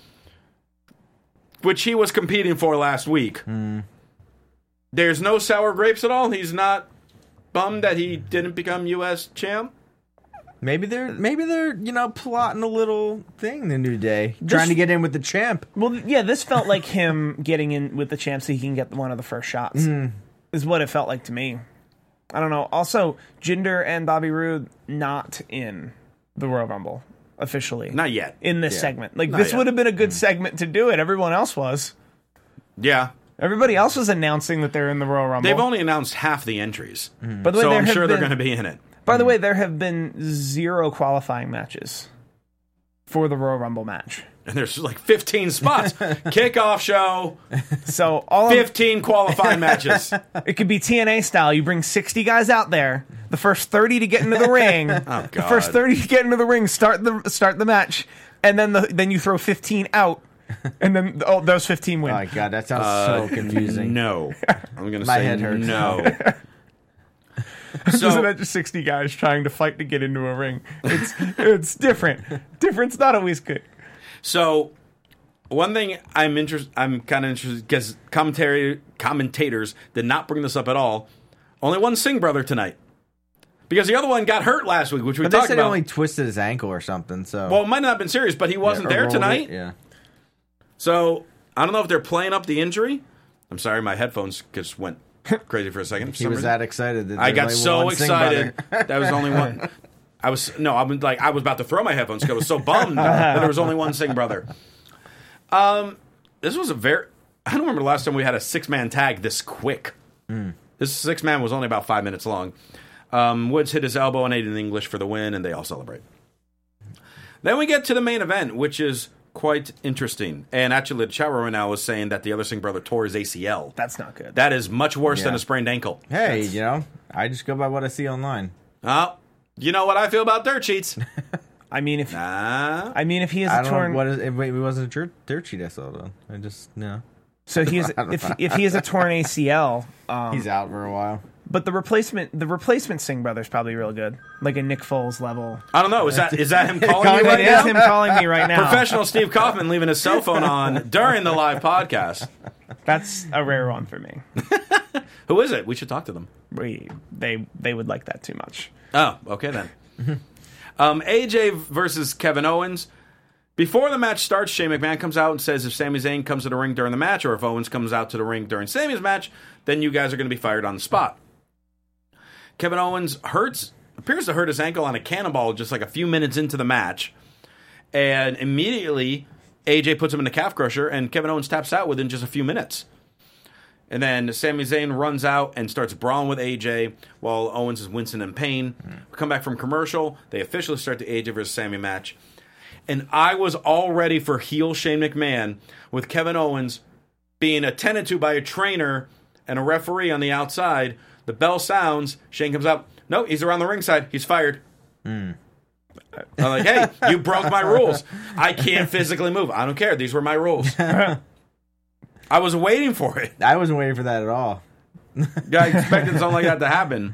Speaker 1: which he was competing for last week.
Speaker 3: Mm.
Speaker 1: There's no sour grapes at all. He's not bummed that he didn't become U S champ.
Speaker 3: Maybe they're maybe they're you know plotting a little thing the New Day, trying to get in with the champ.
Speaker 4: Well, yeah, this felt like him getting in with the champ so he can get one of the first shots. Is what it felt like to me. I don't know. Also, Jinder and Bobby Roode not in the Royal Rumble officially.
Speaker 1: Not yet.
Speaker 4: In this
Speaker 3: Yeah.
Speaker 4: segment. Like,
Speaker 1: Not
Speaker 4: this
Speaker 1: yet.
Speaker 4: would have been a good segment to do it. Everyone else was.
Speaker 1: Yeah.
Speaker 4: Everybody else was announcing that they're in the Royal Rumble.
Speaker 1: They've only announced half the entries.
Speaker 4: By the way,
Speaker 1: So
Speaker 4: there
Speaker 1: I'm
Speaker 4: have
Speaker 1: sure they're
Speaker 4: been-
Speaker 1: going to be in it.
Speaker 4: By the way, there have been zero qualifying matches for the Royal Rumble match.
Speaker 1: And there's like fifteen spots. Kickoff show,
Speaker 4: So all of,
Speaker 1: fifteen qualifying matches.
Speaker 4: it could be T N A style. You bring sixty guys out there. The first thirty to get into the ring.
Speaker 1: Oh,
Speaker 4: The first
Speaker 1: God.
Speaker 4: thirty to get into the ring start the start the match, and then the then you throw fifteen out, and then oh, those fifteen win.
Speaker 3: Oh my god, that sounds so confusing.
Speaker 1: No. I'm going to
Speaker 3: My
Speaker 1: say
Speaker 3: head hurts.
Speaker 1: no.
Speaker 4: Just
Speaker 1: so,
Speaker 4: imagine sixty guys trying to fight to get into a ring. It's it's different. Different's not always good.
Speaker 1: so one thing I'm interested, I'm kind of interested because commentary commentators did not bring this up at all. Only one Singh brother tonight because the other one got hurt last week, which we
Speaker 3: But they
Speaker 1: talked
Speaker 3: said he
Speaker 1: about.
Speaker 3: only twisted his ankle or something. So
Speaker 1: Well, it might not have been serious, but he wasn't
Speaker 3: Or
Speaker 1: there
Speaker 3: rolled
Speaker 1: tonight.
Speaker 3: it, Yeah.
Speaker 1: So I don't know if they're playing up the injury. I'm sorry, my headphones just went crazy for a second. For
Speaker 3: He
Speaker 1: some
Speaker 3: was
Speaker 1: reason.
Speaker 3: that excited. That
Speaker 1: I
Speaker 3: there's
Speaker 1: got
Speaker 3: only
Speaker 1: so
Speaker 3: one Singh
Speaker 1: excited.
Speaker 3: brother.
Speaker 1: That was only one. I was no, I was like I was about to throw my headphones because I was so bummed that there was only one Singh brother. Um, this was a very. I don't remember the last time we had a six man tag this quick. This six man was only about five minutes long. Um, Woods hit his elbow and Aiden English for the win, and they all celebrate. Then we get to the main event, which is quite interesting. And actually, the chat room right now is saying that the other Singh brother tore his A C L.
Speaker 4: That's not good.
Speaker 1: That is much worse than
Speaker 3: Yeah.
Speaker 1: a sprained ankle.
Speaker 3: Hey, you know, I just go by what I see online.
Speaker 1: Oh, you know what I feel about dirt sheets.
Speaker 4: I mean, if
Speaker 1: Ah,
Speaker 4: I mean if he has
Speaker 3: I
Speaker 4: a
Speaker 3: don't
Speaker 4: torn,
Speaker 3: know what is. It, wait, it wasn't a dirt, dirt sheet I saw though. I just no.
Speaker 4: so he has if if he has a torn A C L, um,
Speaker 3: He's out for a while.
Speaker 4: but the replacement the replacement Singh brother's probably real good, like a Nick Foles level.
Speaker 1: I don't know. Is that is that him calling
Speaker 3: Calling
Speaker 1: you right
Speaker 3: me
Speaker 4: That is
Speaker 1: now?
Speaker 4: him calling me right now.
Speaker 1: Professional Steve Kaufman leaving his cell phone on during the live podcast.
Speaker 4: That's a rare one for me.
Speaker 1: Who is it? We should talk to them.
Speaker 4: We they they would like that too much.
Speaker 1: Oh, okay then. um, A J versus Kevin Owens. Before the match starts, Shane McMahon comes out and says if Sami Zayn comes to the ring during the match, or if Owens comes out to the ring during Sami's match, then you guys are going to be fired on the spot. Kevin Owens hurts, appears to hurt his ankle on a cannonball just like a few minutes into the match, and immediately A J puts him in the calf crusher, and Kevin Owens taps out within just a few minutes. And then Sami Zayn runs out and starts brawling with A J while Owens is wincing in pain. We come back from commercial. They officially start the A J versus Sami match. And I was all ready for heel Shane McMahon with Kevin Owens being attended to by a trainer and a referee on the outside. The bell sounds. Shane comes up. No, he's around the ringside. He's fired. Mm. I'm like, hey, you broke my rules. I can't physically move. I don't care. These were my rules. I was waiting for it.
Speaker 3: I wasn't waiting for that at all.
Speaker 1: I expected something like that to happen.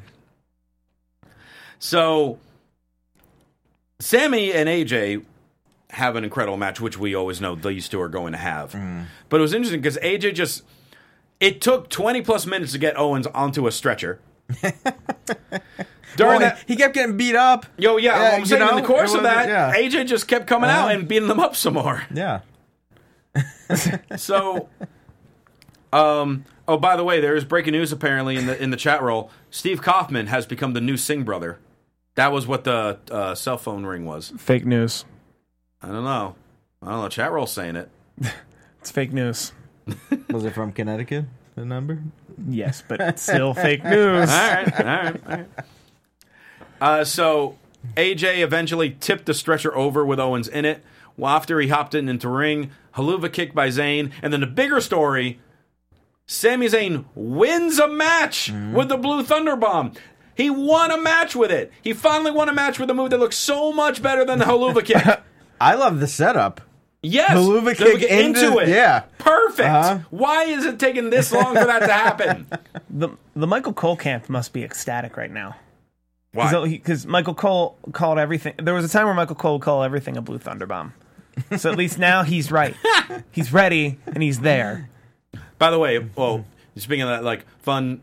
Speaker 1: So, Sammy and A J have an incredible match, which we always know these two are going to have. Mm. But it was interesting because A J just... It took twenty plus minutes to get Owens onto a stretcher. During
Speaker 3: Well,
Speaker 1: that...
Speaker 3: he kept getting beat up.
Speaker 1: Yo, yeah,
Speaker 3: Yeah,
Speaker 1: I'm
Speaker 3: you
Speaker 1: saying in
Speaker 3: know,
Speaker 1: the course
Speaker 3: it
Speaker 1: of
Speaker 3: was-
Speaker 1: that,
Speaker 3: yeah.
Speaker 1: A J just kept coming out
Speaker 3: Uh-huh.
Speaker 1: and beating them up some more.
Speaker 3: Yeah.
Speaker 1: So, um, oh, by the way, there is breaking news apparently in the in the chat roll. Steve Kaufman has become the new Singh brother. That was what the uh, cell phone ring was.
Speaker 4: Fake news.
Speaker 1: I don't know. I don't know. Chat roll saying it.
Speaker 4: It's fake news.
Speaker 3: Was it from Connecticut, the number?
Speaker 4: Yes, but it's still fake news.
Speaker 1: All right, all right, all right. Uh, so A J eventually tipped the stretcher over with Owens in it. Well, after he hopped in into ring, Haluva kick by Zayn, and then the bigger story: Sami Zayn wins a match mm-hmm. with the Blue Thunder Bomb. He won a match with it. He finally won a match with a move that looks so much better than the Haluva kick.
Speaker 3: I love the setup.
Speaker 1: Yes,
Speaker 3: Haluva kick
Speaker 1: into, into it.
Speaker 3: Yeah,
Speaker 1: perfect.
Speaker 3: Uh-huh.
Speaker 1: Why is it taking this long for that to happen?
Speaker 4: The the Michael Cole camp must be ecstatic right now.
Speaker 1: Why?
Speaker 4: Because Michael Cole called everything. There was a time where Michael Cole would call everything a Blue Thunder Bomb. So at least now he's right. He's ready and he's there.
Speaker 1: By the way, well, speaking of that, like fun,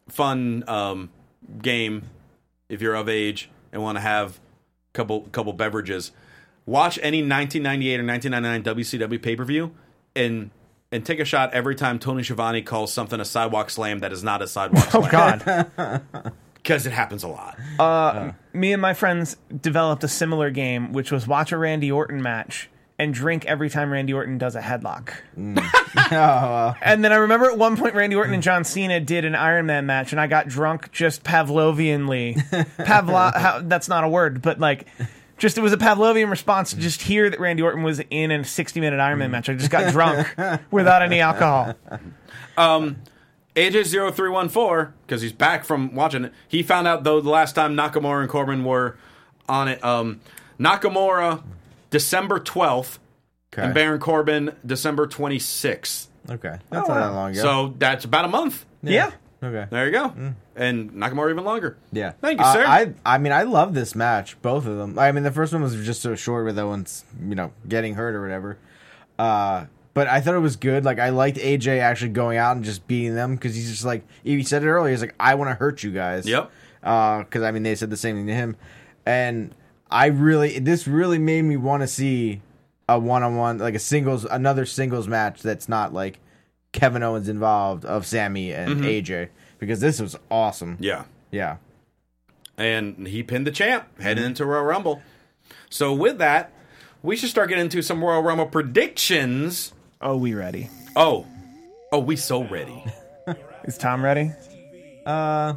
Speaker 1: fun um, game. If you're of age and want to have a couple couple beverages. Watch any nineteen ninety-eight or nineteen ninety-nine W C W pay-per-view and and take a shot every time Tony Schiavone calls something a sidewalk slam that is not a sidewalk slam.
Speaker 4: Oh, God.
Speaker 1: Because it happens a lot.
Speaker 4: Uh, uh. Me and my friends developed a similar game, which was watch a Randy Orton match and drink every time Randy Orton does a headlock. Mm. oh, uh. And then I remember at one point Randy Orton and John Cena did an Iron Man match, and I got drunk just Pavlovianly. Pavlo- how, that's not a word, but like... Just it was a Pavlovian response to just hear that Randy Orton was in a sixty-minute Iron Man match. I just got drunk without any alcohol.
Speaker 1: Um, A J zero three one four, because he's back from watching it, he found out, though, the last time Nakamura and Corbin were on it. Um, Nakamura, December twelfth, okay. and Baron Corbin, December twenty-sixth.
Speaker 3: Okay. That's oh, not that long ago.
Speaker 1: So that's about a month.
Speaker 4: Yeah. yeah.
Speaker 3: Okay.
Speaker 1: There you go. Mm. And Nakamura even longer.
Speaker 3: Yeah.
Speaker 1: Thank you, sir.
Speaker 3: Uh, I I mean, I love this match, both of them. I mean, the first one was just so short with Owens, you know, getting hurt or whatever. Uh, but I thought it was good. Like, I liked A J actually going out and just beating them because he's just like, he said it earlier, he's like, I want to hurt you guys.
Speaker 1: Yep.
Speaker 3: Because, uh, I mean, they said the same thing to him. And I really, this really made me want to see a one-on-one, like a singles, another singles match that's not like Kevin Owens involved of Sammy and mm-hmm. A J. Because this was awesome.
Speaker 1: Yeah.
Speaker 3: Yeah.
Speaker 1: And he pinned the champ heading into Royal Rumble. So with that, we should start getting into some Royal Rumble predictions.
Speaker 4: Oh, we ready?
Speaker 1: Oh. Oh, we so ready.
Speaker 4: Is Tom ready?
Speaker 3: Uh,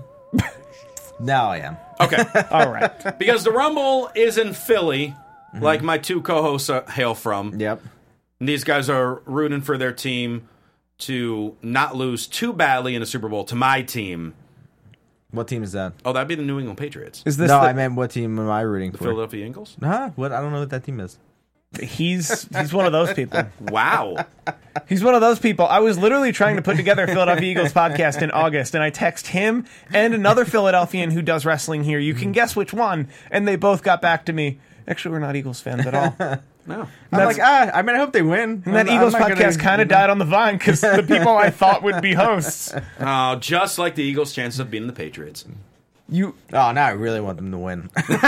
Speaker 3: now I am.
Speaker 1: Okay.
Speaker 4: All right.
Speaker 1: Because the Rumble is in Philly, mm-hmm. like my two co-hosts hail from.
Speaker 3: Yep.
Speaker 1: And these guys are rooting for their team to not lose too badly in the Super Bowl to my team.
Speaker 3: What team is that?
Speaker 1: Oh, that'd be the New England Patriots.
Speaker 3: Is this no, the, I meant what team am I rooting
Speaker 1: the
Speaker 3: for?
Speaker 1: The Philadelphia Eagles?
Speaker 3: Huh? What? I don't know what that team is.
Speaker 4: He's he's one of those people.
Speaker 1: Wow.
Speaker 4: He's one of those people. I was literally trying to put together a Philadelphia Eagles podcast in August, and I text him and another Philadelphian who does wrestling here. You can guess which one, and they both got back to me. Actually, we're not Eagles fans at all.
Speaker 1: No.
Speaker 3: I'm like, ah, I mean, I hope they win.
Speaker 4: And that
Speaker 3: I'm,
Speaker 4: Eagles
Speaker 3: I'm
Speaker 4: podcast kind of died on the vine because the people I thought would be hosts.
Speaker 1: Oh, just like the Eagles' chances of beating the Patriots.
Speaker 3: You. Oh, now I really want them to win.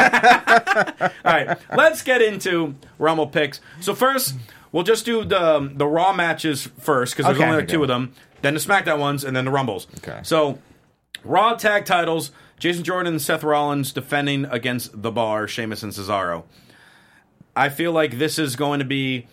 Speaker 1: All right, let's get into Rumble picks. So first, we'll just do the the Raw matches first because there's
Speaker 3: okay,
Speaker 1: only like
Speaker 3: okay.
Speaker 1: two of them. Then the SmackDown ones, and then the Rumbles.
Speaker 3: Okay.
Speaker 1: So Raw tag titles: Jason Jordan and Seth Rollins defending against The Bar, Sheamus and Cesaro. I feel like this is going to be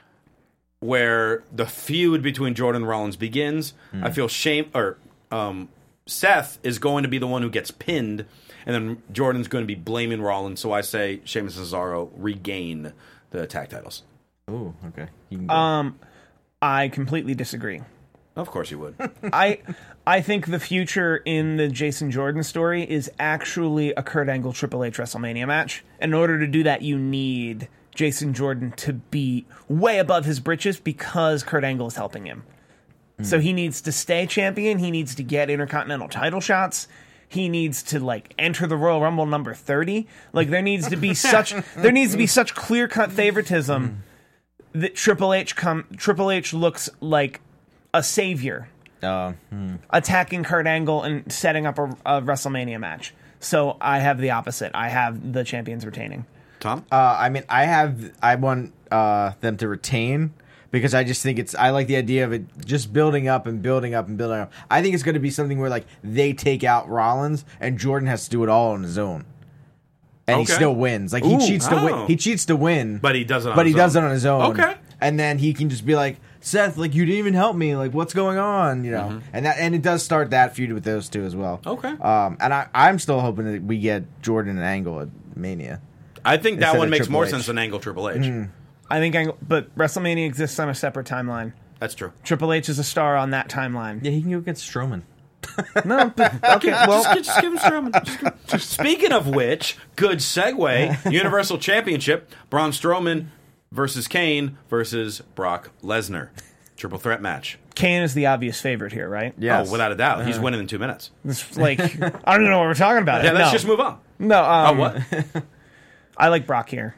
Speaker 1: where the feud between Jordan and Rollins begins. Mm. I feel shame or um, Seth is going to be the one who gets pinned, and then Jordan's going to be blaming Rollins. So I say Sheamus and Cesaro regain the tag titles.
Speaker 3: Oh, okay.
Speaker 4: Um, I completely disagree.
Speaker 1: Of course you would.
Speaker 4: I I think the future in the Jason Jordan story is actually a Kurt Angle Triple H WrestleMania match. In order to do that, you need Jason Jordan to be way above his britches because Kurt Angle is helping him. Mm. So he needs to stay champion. He needs to get Intercontinental title shots. He needs to like enter the Royal Rumble number thirty. Like there needs to be such there needs to be such clear cut favoritism mm. that Triple H come Triple H looks like a savior.
Speaker 3: Uh, hmm.
Speaker 4: Attacking Kurt Angle and setting up a, a WrestleMania match. So I have the opposite. I have the champions retaining.
Speaker 1: Tom?
Speaker 3: Uh, I mean, I have. I want uh, them to retain because I just think it's. I like the idea of it just building up and building up and building up. I think it's going to be something where like they take out Rollins and Jordan has to do it all on his own, and
Speaker 1: okay.
Speaker 3: he still wins. Like he
Speaker 1: Ooh,
Speaker 3: cheats to
Speaker 1: oh.
Speaker 3: win. He cheats to win,
Speaker 1: but he does it. On
Speaker 3: but
Speaker 1: his
Speaker 3: he does
Speaker 1: own.
Speaker 3: it on his own.
Speaker 1: Okay.
Speaker 3: and then he can just be like, Seth, like you didn't even help me. Like what's going on? You know,
Speaker 1: Mm-hmm.
Speaker 3: and that and it does start that feud with those two as well.
Speaker 1: Okay.
Speaker 3: Um, and I I'm still hoping that we get Jordan and Angle at Mania.
Speaker 1: I think that
Speaker 3: Instead
Speaker 1: one
Speaker 3: of
Speaker 1: makes
Speaker 3: Triple
Speaker 1: more
Speaker 3: H.
Speaker 1: sense than Angle Triple H.
Speaker 4: I think, Angle, but WrestleMania exists on a separate timeline.
Speaker 1: That's true.
Speaker 4: Triple H is a star on that timeline.
Speaker 3: Yeah, he can go against Strowman.
Speaker 4: No, but, okay, well,
Speaker 1: just, just give him Strowman. Just give- just- Speaking of which, good segue. Universal Championship: Braun Strowman versus Kane versus Brock Lesnar. Triple threat match.
Speaker 4: Kane is the obvious favorite here, right?
Speaker 3: Yes.
Speaker 1: Oh, without a doubt, he's winning in two minutes.
Speaker 4: It's like, I don't even know what we're talking about.
Speaker 1: Yeah, let's
Speaker 4: no.
Speaker 1: just move on.
Speaker 4: No, um,
Speaker 1: Oh, what?
Speaker 4: I like Brock here.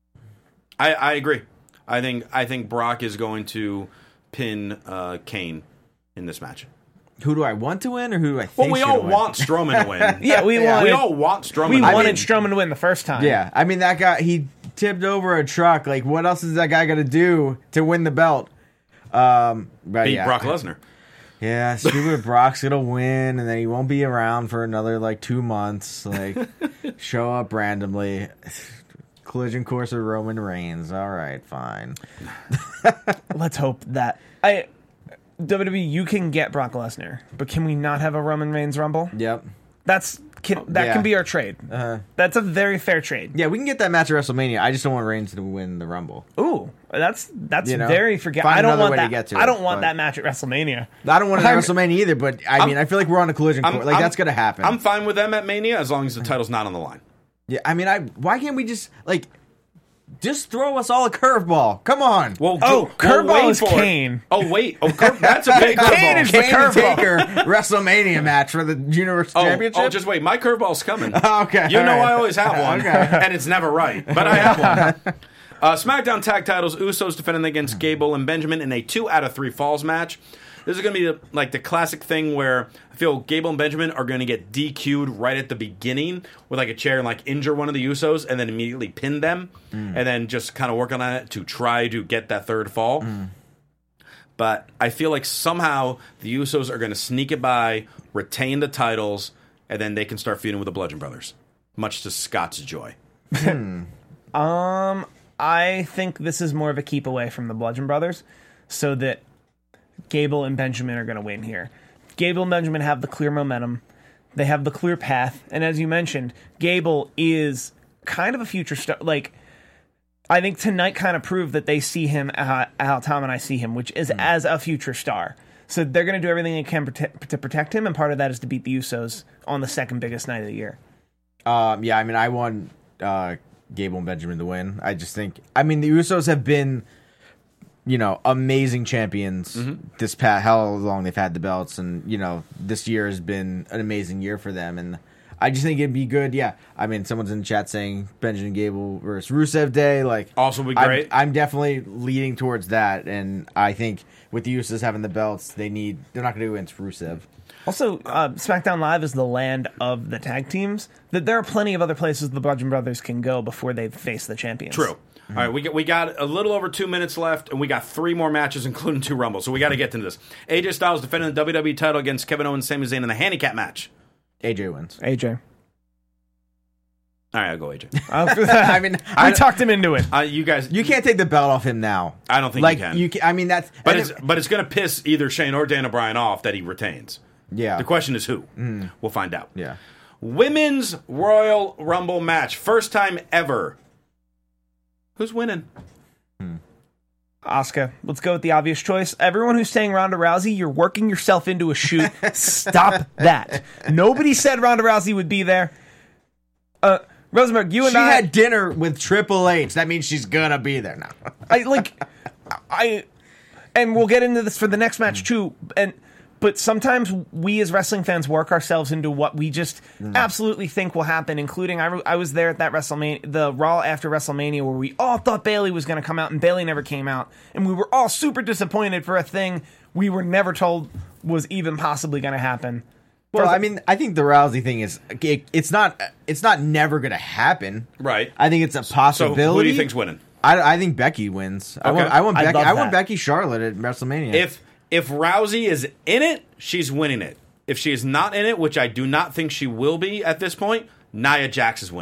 Speaker 1: I, I agree. I think I think Brock is going to pin uh, Kane in this match.
Speaker 3: Who do I want to win, or who do I think?
Speaker 1: Well, we
Speaker 3: should
Speaker 1: all
Speaker 3: win?
Speaker 1: want Strowman to win.
Speaker 4: Yeah, we
Speaker 3: Yeah.
Speaker 4: wanted,
Speaker 1: we all want Strowman.
Speaker 4: we
Speaker 1: to
Speaker 4: wanted
Speaker 1: win.
Speaker 4: Strowman to win the first time.
Speaker 3: Yeah, I mean that guy. He tipped over a truck. Like, what else is that guy going to do to win the belt? Um, but
Speaker 1: beat
Speaker 3: yeah.
Speaker 1: Brock Lesnar.
Speaker 3: Yeah, stupid Brock's gonna win, and then he won't be around for another like two months. Like, show up randomly. Collision course with Roman Reigns. All right, fine.
Speaker 4: Let's hope that I W W E, you can get Brock Lesnar, but can we not have a Roman Reigns Rumble?
Speaker 3: Yep.
Speaker 4: That's can, that
Speaker 3: yeah.
Speaker 4: can be our trade.
Speaker 3: Uh,
Speaker 4: That's a very fair trade.
Speaker 3: yeah, we can get that match at WrestleMania. I just don't want Reigns to win the Rumble.
Speaker 4: Ooh, that's that's
Speaker 3: You know,
Speaker 4: very forget.
Speaker 3: find
Speaker 4: I don't
Speaker 3: another
Speaker 4: want
Speaker 3: way to
Speaker 4: that.
Speaker 3: get to
Speaker 4: I
Speaker 3: it,
Speaker 4: don't want
Speaker 3: but-
Speaker 4: that match at WrestleMania.
Speaker 3: I don't want it at
Speaker 4: I'm-
Speaker 3: WrestleMania either, but I mean, I feel like we're on a collision
Speaker 1: I'm-
Speaker 3: course. Like
Speaker 1: I'm-
Speaker 3: that's gonna happen.
Speaker 1: I'm fine with them at Mania as long as the title's not on the line.
Speaker 3: yeah, I mean, I why can't we just like just throw us all a curveball? Come on.
Speaker 1: Well,
Speaker 4: Oh,
Speaker 1: ju-
Speaker 4: curveball
Speaker 1: well, wait
Speaker 4: is
Speaker 1: for it.
Speaker 4: Kane.
Speaker 1: Oh wait, oh, cur- that's a big
Speaker 4: Kane
Speaker 1: curveball.
Speaker 4: is the
Speaker 3: Kane and
Speaker 4: curveball.
Speaker 3: Taker WrestleMania match for the Universal
Speaker 1: Oh,
Speaker 3: Championship.
Speaker 1: oh, just wait. My curveball's coming.
Speaker 3: Okay,
Speaker 1: You
Speaker 3: all
Speaker 1: know
Speaker 3: right.
Speaker 1: I always have one,
Speaker 3: Okay.
Speaker 1: and it's never right, but I have one. Uh, SmackDown Tag Titles: Usos defending against Gable and Benjamin in a two out of three falls match. This is going to be the, like the classic thing where I feel Gable and Benjamin are going to get D Q'd right at the beginning with like a chair and like injure one of the Usos and then immediately pin them and then just kind of work on it to try to get that third fall. But I feel like somehow the Usos are going to sneak it by, retain the titles, and then they can start feuding with the Bludgeon Brothers, much to Scott's joy.
Speaker 4: Um, I think this is more of a keep away from the Bludgeon Brothers, so that Gable and Benjamin are going to win here. Gable and Benjamin have the clear momentum. They have the clear path. And as you mentioned, Gable is kind of a future star. Like, I think tonight kind of proved that they see him uh, how Tom and I see him, which is as a future star. So they're going to do everything they can prote- to protect him, and part of that is to beat the Usos on the second biggest night of the year.
Speaker 3: Um, yeah, I mean, I want uh, Gable and Benjamin to win. I just think, I mean, the Usos have been, you know, amazing champions this past, how long they've had the belts, and, you know, this year has been an amazing year for them, and I just think it'd be good, yeah. I mean, someone's in the chat saying Benjamin Gable versus Rusev Day, like...
Speaker 1: Also be
Speaker 3: I'm-
Speaker 1: great.
Speaker 3: I'm, definitely leaning towards that, and I think with the Usos having the belts, they need, they're not going to go against Rusev.
Speaker 4: Also, uh, SmackDown Live is the land of the tag teams. That there are plenty of other places the Bludgeon Brothers can go before they face the champions.
Speaker 1: True. All right, we got, we got a little over two minutes left, and we got three more matches, including two Rumbles, so we got to get to this. A J Styles defending the W W E title against Kevin Owens, Sami Zayn in the handicap match.
Speaker 3: A J wins.
Speaker 4: A J.
Speaker 1: All right, I'll go A J.
Speaker 3: I mean,
Speaker 4: I talked him into it.
Speaker 1: Uh, you guys,
Speaker 3: you can't take the belt off him now.
Speaker 1: I don't think
Speaker 3: like
Speaker 1: you can.
Speaker 3: I mean, that's
Speaker 1: but
Speaker 3: and
Speaker 1: it's
Speaker 3: it-
Speaker 1: but it's going to piss either Shane or Daniel Bryan off that he retains.
Speaker 3: yeah,
Speaker 1: The question is who. We'll find out.
Speaker 3: yeah.
Speaker 1: Women's Royal Rumble match, first time ever. Who's winning?
Speaker 4: Asuka. Let's go with the obvious choice. Everyone who's saying Ronda Rousey, you're working yourself into a shoot. Stop that. Nobody said Ronda Rousey would be there. Uh, Rosenberg, you and
Speaker 3: She
Speaker 4: I
Speaker 3: had dinner with Triple H. That means she's gonna be there now.
Speaker 4: I like I and we'll get into this for the next match too. And but sometimes we as wrestling fans work ourselves into what we just absolutely think will happen, including I, I was there at that WrestleMania, the Raw after WrestleMania, where we all thought Bayley was going to come out and Bayley never came out, and we were all super disappointed for a thing we were never told was even possibly going to happen.
Speaker 3: Well,
Speaker 4: For the-
Speaker 3: I mean, I think the Rousey thing is it, it's not it's not never gonna happen.
Speaker 1: Right.
Speaker 3: I think it's a
Speaker 1: So
Speaker 3: possibility.
Speaker 1: who do you think's winning?
Speaker 3: I, I think Becky wins. I
Speaker 1: Okay.
Speaker 3: want I want
Speaker 4: I
Speaker 3: Becky
Speaker 4: love
Speaker 3: I want
Speaker 4: that.
Speaker 3: Becky Charlotte at WrestleMania.
Speaker 1: If if Rousey is in it, she's winning it. If she is not in it, which I do not think she will be at this point, Nia Jax is winning.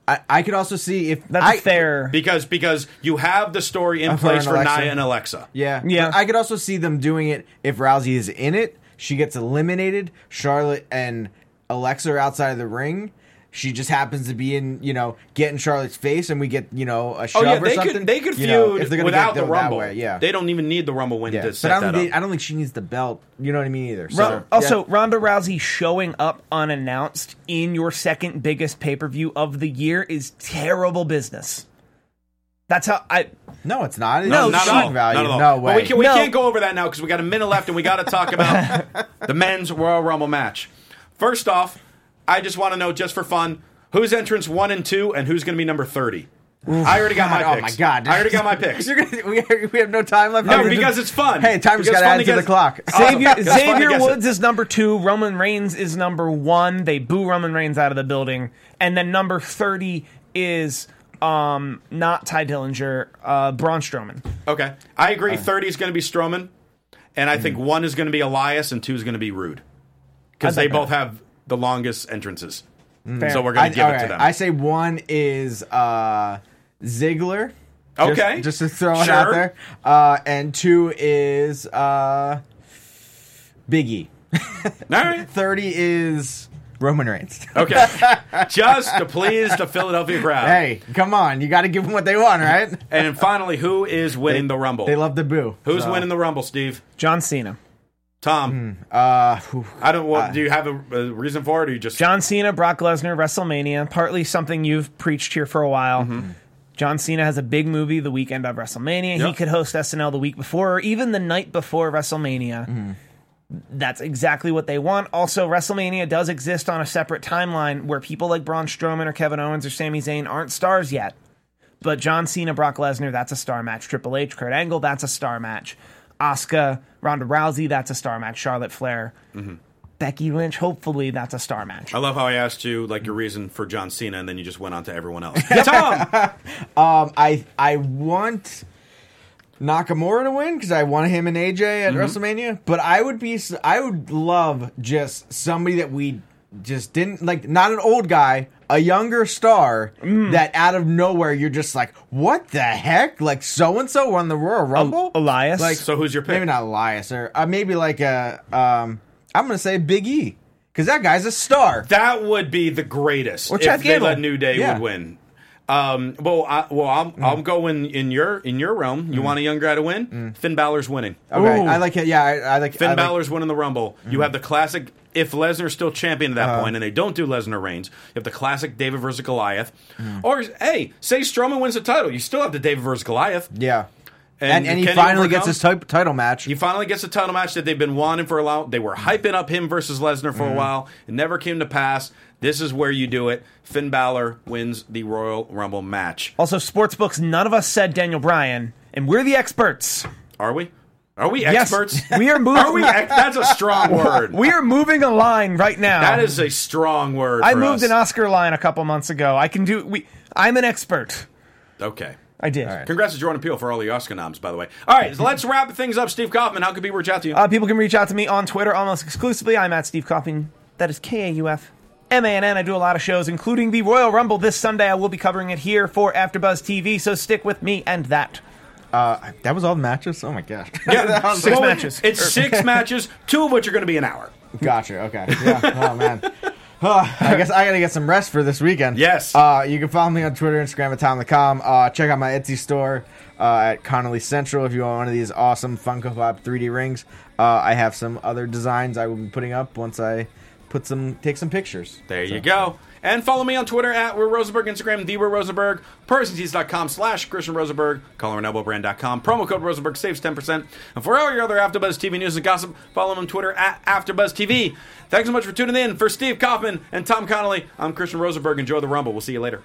Speaker 3: I, I could also see if
Speaker 4: That's
Speaker 3: I,
Speaker 4: fair.
Speaker 1: Because because you have the story in
Speaker 3: Uh, for
Speaker 1: place
Speaker 3: an
Speaker 1: for
Speaker 3: Alexa.
Speaker 1: Nia and Alexa.
Speaker 3: Yeah,
Speaker 4: Yeah.
Speaker 3: But I could also see them doing it if Rousey is in it. She gets eliminated. Charlotte and Alexa are outside of the ring. She just happens to be in, you know, get in Charlotte's face, and we get, you know, a shove
Speaker 1: Oh yeah,
Speaker 3: or
Speaker 1: they
Speaker 3: something.
Speaker 1: could they could
Speaker 3: you
Speaker 1: feud
Speaker 3: know, if they're gonna
Speaker 1: without
Speaker 3: get
Speaker 1: the
Speaker 3: it that
Speaker 1: Rumble.
Speaker 3: way, yeah,
Speaker 1: They don't even need the Rumble win
Speaker 3: yeah.
Speaker 1: to
Speaker 3: But
Speaker 1: set
Speaker 3: I don't,
Speaker 1: that
Speaker 3: think
Speaker 1: up.
Speaker 3: they, I don't think she needs the belt. You know what I mean either.
Speaker 4: Ro-
Speaker 3: So,
Speaker 4: also,
Speaker 3: yeah.
Speaker 4: Ronda Rousey showing up unannounced in your second biggest pay per view of the year is terrible business. That's how I.
Speaker 3: no, it's not. It's
Speaker 4: No,
Speaker 1: not
Speaker 3: shock
Speaker 1: at all.
Speaker 3: value.
Speaker 1: Not at all.
Speaker 3: No
Speaker 1: But
Speaker 3: way.
Speaker 1: we, can, we
Speaker 4: No.
Speaker 1: can't go over that now because we got a minute left and we got to talk about the men's Royal Rumble match. First off, I just want to know, just for fun, who's entrance one and two, and who's going to be number thirty. I already got my
Speaker 3: God,
Speaker 1: picks.
Speaker 3: oh my god!
Speaker 1: I already got my picks.
Speaker 3: You're gonna, we, we have no time left.
Speaker 1: No,
Speaker 3: Other than-
Speaker 1: because it's fun.
Speaker 3: Hey, timer's
Speaker 1: Because
Speaker 3: got to
Speaker 1: fun
Speaker 3: add
Speaker 1: to
Speaker 3: to the
Speaker 1: guess-
Speaker 3: clock.
Speaker 4: Xavier,
Speaker 1: It's fun to
Speaker 4: Xavier
Speaker 1: guess it.
Speaker 4: Woods is number two. Roman Reigns is number one. They boo Roman Reigns out of the building. And then number thirty is um, not Ty Dillinger, uh, Braun Strowman.
Speaker 1: Okay. I
Speaker 3: Uh.
Speaker 1: agree. thirty is going to be Strowman, and I
Speaker 3: Mm.
Speaker 1: think one is going to be Elias, and two is going to be Rude. Because
Speaker 4: I
Speaker 1: they
Speaker 4: like
Speaker 1: both have the longest entrances.
Speaker 4: Fair.
Speaker 1: So we're going
Speaker 3: I,
Speaker 1: to give it
Speaker 3: okay,
Speaker 1: to them.
Speaker 3: I say one is uh, Ziggler. Just-
Speaker 1: Okay.
Speaker 3: Just, to throw it
Speaker 1: Sure.
Speaker 3: out there. Uh, and two is uh, Big E.
Speaker 1: All right.
Speaker 3: thirty is Roman Reigns.
Speaker 1: Okay. Just to please the Philadelphia crowd.
Speaker 3: Hey, come on. You got to give them what they want, right?
Speaker 1: And finally, who is winning the Rumble?
Speaker 3: They love the boo.
Speaker 1: Who's
Speaker 3: so.
Speaker 1: winning the Rumble, Steve?
Speaker 4: John Cena.
Speaker 1: Tom.
Speaker 3: Uh, whew.
Speaker 1: I don't. Well, do you have a, a reason for it, or you just?
Speaker 4: John Cena, Brock Lesnar, WrestleMania. Partly something you've preached here for a while.
Speaker 1: Mm-hmm.
Speaker 4: John Cena has a big movie the weekend of WrestleMania. He
Speaker 1: Yep.
Speaker 4: could host S N L the week before or even the night before WrestleMania.
Speaker 1: Mm-hmm.
Speaker 4: That's exactly what they want. Also, WrestleMania does exist on a separate timeline where people like Braun Strowman or Kevin Owens or Sami Zayn aren't stars yet. But John Cena, Brock Lesnar, that's a star match. Triple H, Kurt Angle, that's a star match. Asuka, Ronda Rousey, that's a star match. Charlotte Flair,
Speaker 1: Mm-hmm.
Speaker 4: Becky Lynch, hopefully that's a star match.
Speaker 1: I love how I asked you like your reason for John Cena, and then you just went on to everyone else. Tom.
Speaker 3: Um, I I want Nakamura to win because I want him and A J at
Speaker 1: Mm-hmm.
Speaker 3: WrestleMania. But I would be I would love just somebody that we just didn't like, not an old guy, a younger star that out of nowhere you're just like, what the heck? Like so and so won the Royal Rumble.
Speaker 4: Elias?
Speaker 3: Like
Speaker 1: So who's your pick?
Speaker 3: maybe not Elias or uh, maybe like a um. I'm gonna say Big E because that guy's a star.
Speaker 1: That would be the greatest
Speaker 4: Or
Speaker 1: if
Speaker 4: Chad
Speaker 1: they
Speaker 4: Gable.
Speaker 1: let New Day
Speaker 3: Yeah.
Speaker 1: would win. Um, well, I, well, I'm, I'm going in your in your realm. You want a young guy to win? Finn Balor's winning.
Speaker 3: Okay,
Speaker 4: Ooh.
Speaker 3: I like it. Yeah, I, I like
Speaker 1: Finn
Speaker 3: I like,
Speaker 1: Balor's winning the Rumble. You have the classic. If Lesnar's still champion at that point, and they don't do Lesnar Reigns, you have the classic David versus Goliath. Or hey, say Strowman wins the title, you still have the David versus Goliath.
Speaker 3: Yeah. And, and he
Speaker 1: Kenny
Speaker 3: finally gets
Speaker 1: overcomes-
Speaker 3: his type, title match.
Speaker 1: He finally gets a title match that they've been wanting for a while. They were hyping up him versus Lesnar for a while. It never came to pass. This is where you do it. Finn Balor wins the Royal Rumble match.
Speaker 4: Also, sportsbooks, none of us said Daniel Bryan, and we're the experts.
Speaker 1: Are we? Are we
Speaker 4: Yes,
Speaker 1: experts?
Speaker 4: we are moving.
Speaker 1: Are we? Ex- that's a strong word.
Speaker 4: We are moving a line right now.
Speaker 1: That is a strong word.
Speaker 4: I
Speaker 1: for
Speaker 4: moved
Speaker 1: us.
Speaker 4: an Oscar line a couple months ago. I can do. We. I'm an expert.
Speaker 1: Okay.
Speaker 4: I did.
Speaker 1: Congrats to Jordan Peele for all the Oscar noms, by the way. All right, so let's wrap things up. Steve Kaufman, how can people reach out to you?
Speaker 4: Uh, people can reach out to me on Twitter almost exclusively. I'm at Steve Kaufman. That is K A U F M A N N. I do a lot of shows, including the Royal Rumble this Sunday. I will be covering it here for AfterBuzz T V, so stick with me and that.
Speaker 3: Uh, that was all the matches? Oh my gosh.
Speaker 1: yeah,
Speaker 4: six matches.
Speaker 1: It's six matches, two of which are going to be an hour.
Speaker 3: Gotcha. Okay. Yeah. Oh man. Oh, I guess I gotta get some rest for this weekend.
Speaker 1: Yes.
Speaker 3: Uh, you can follow me on Twitter, Instagram at Tom the Com. Uh, check out my Etsy store uh, at Connolly Central if you want one of these awesome Funko Pop three D rings. Uh, I have some other designs I will be putting up once I put some take some pictures.
Speaker 1: There you go. And follow me on Twitter at Will Rosenberg, Instagram, The Will Rosenberg, Persontees.com slash Christian Rosenberg, collar and elbow brand dot com. Promo code Rosenberg saves ten percent. And for all your other AfterBuzz T V news and gossip, follow him on Twitter at AfterBuzz T V. Thanks so much for tuning in. For Steve Kaufman and Tom Connolly, I'm Christian Rosenberg. Enjoy the Rumble. We'll see you later.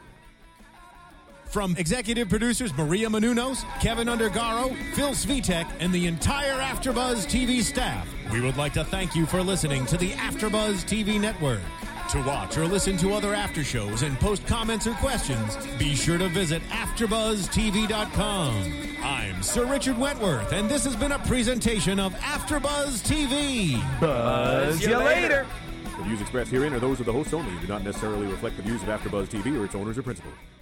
Speaker 2: From executive producers Maria Menounos, Kevin Undergaro, Phil Svitek, and the entire AfterBuzz T V staff, we would like to thank you for listening to the AfterBuzz T V network. To watch or listen to other after shows and post comments or questions, be sure to visit after buzz T V dot com. I'm Sir Richard Wentworth, and this has been a presentation of AfterBuzz T V.
Speaker 4: Buzz
Speaker 1: you
Speaker 4: you
Speaker 1: later.
Speaker 4: later.
Speaker 5: The views expressed herein are those of the hosts only and do not necessarily reflect the views of AfterBuzz T V or its owners or principals.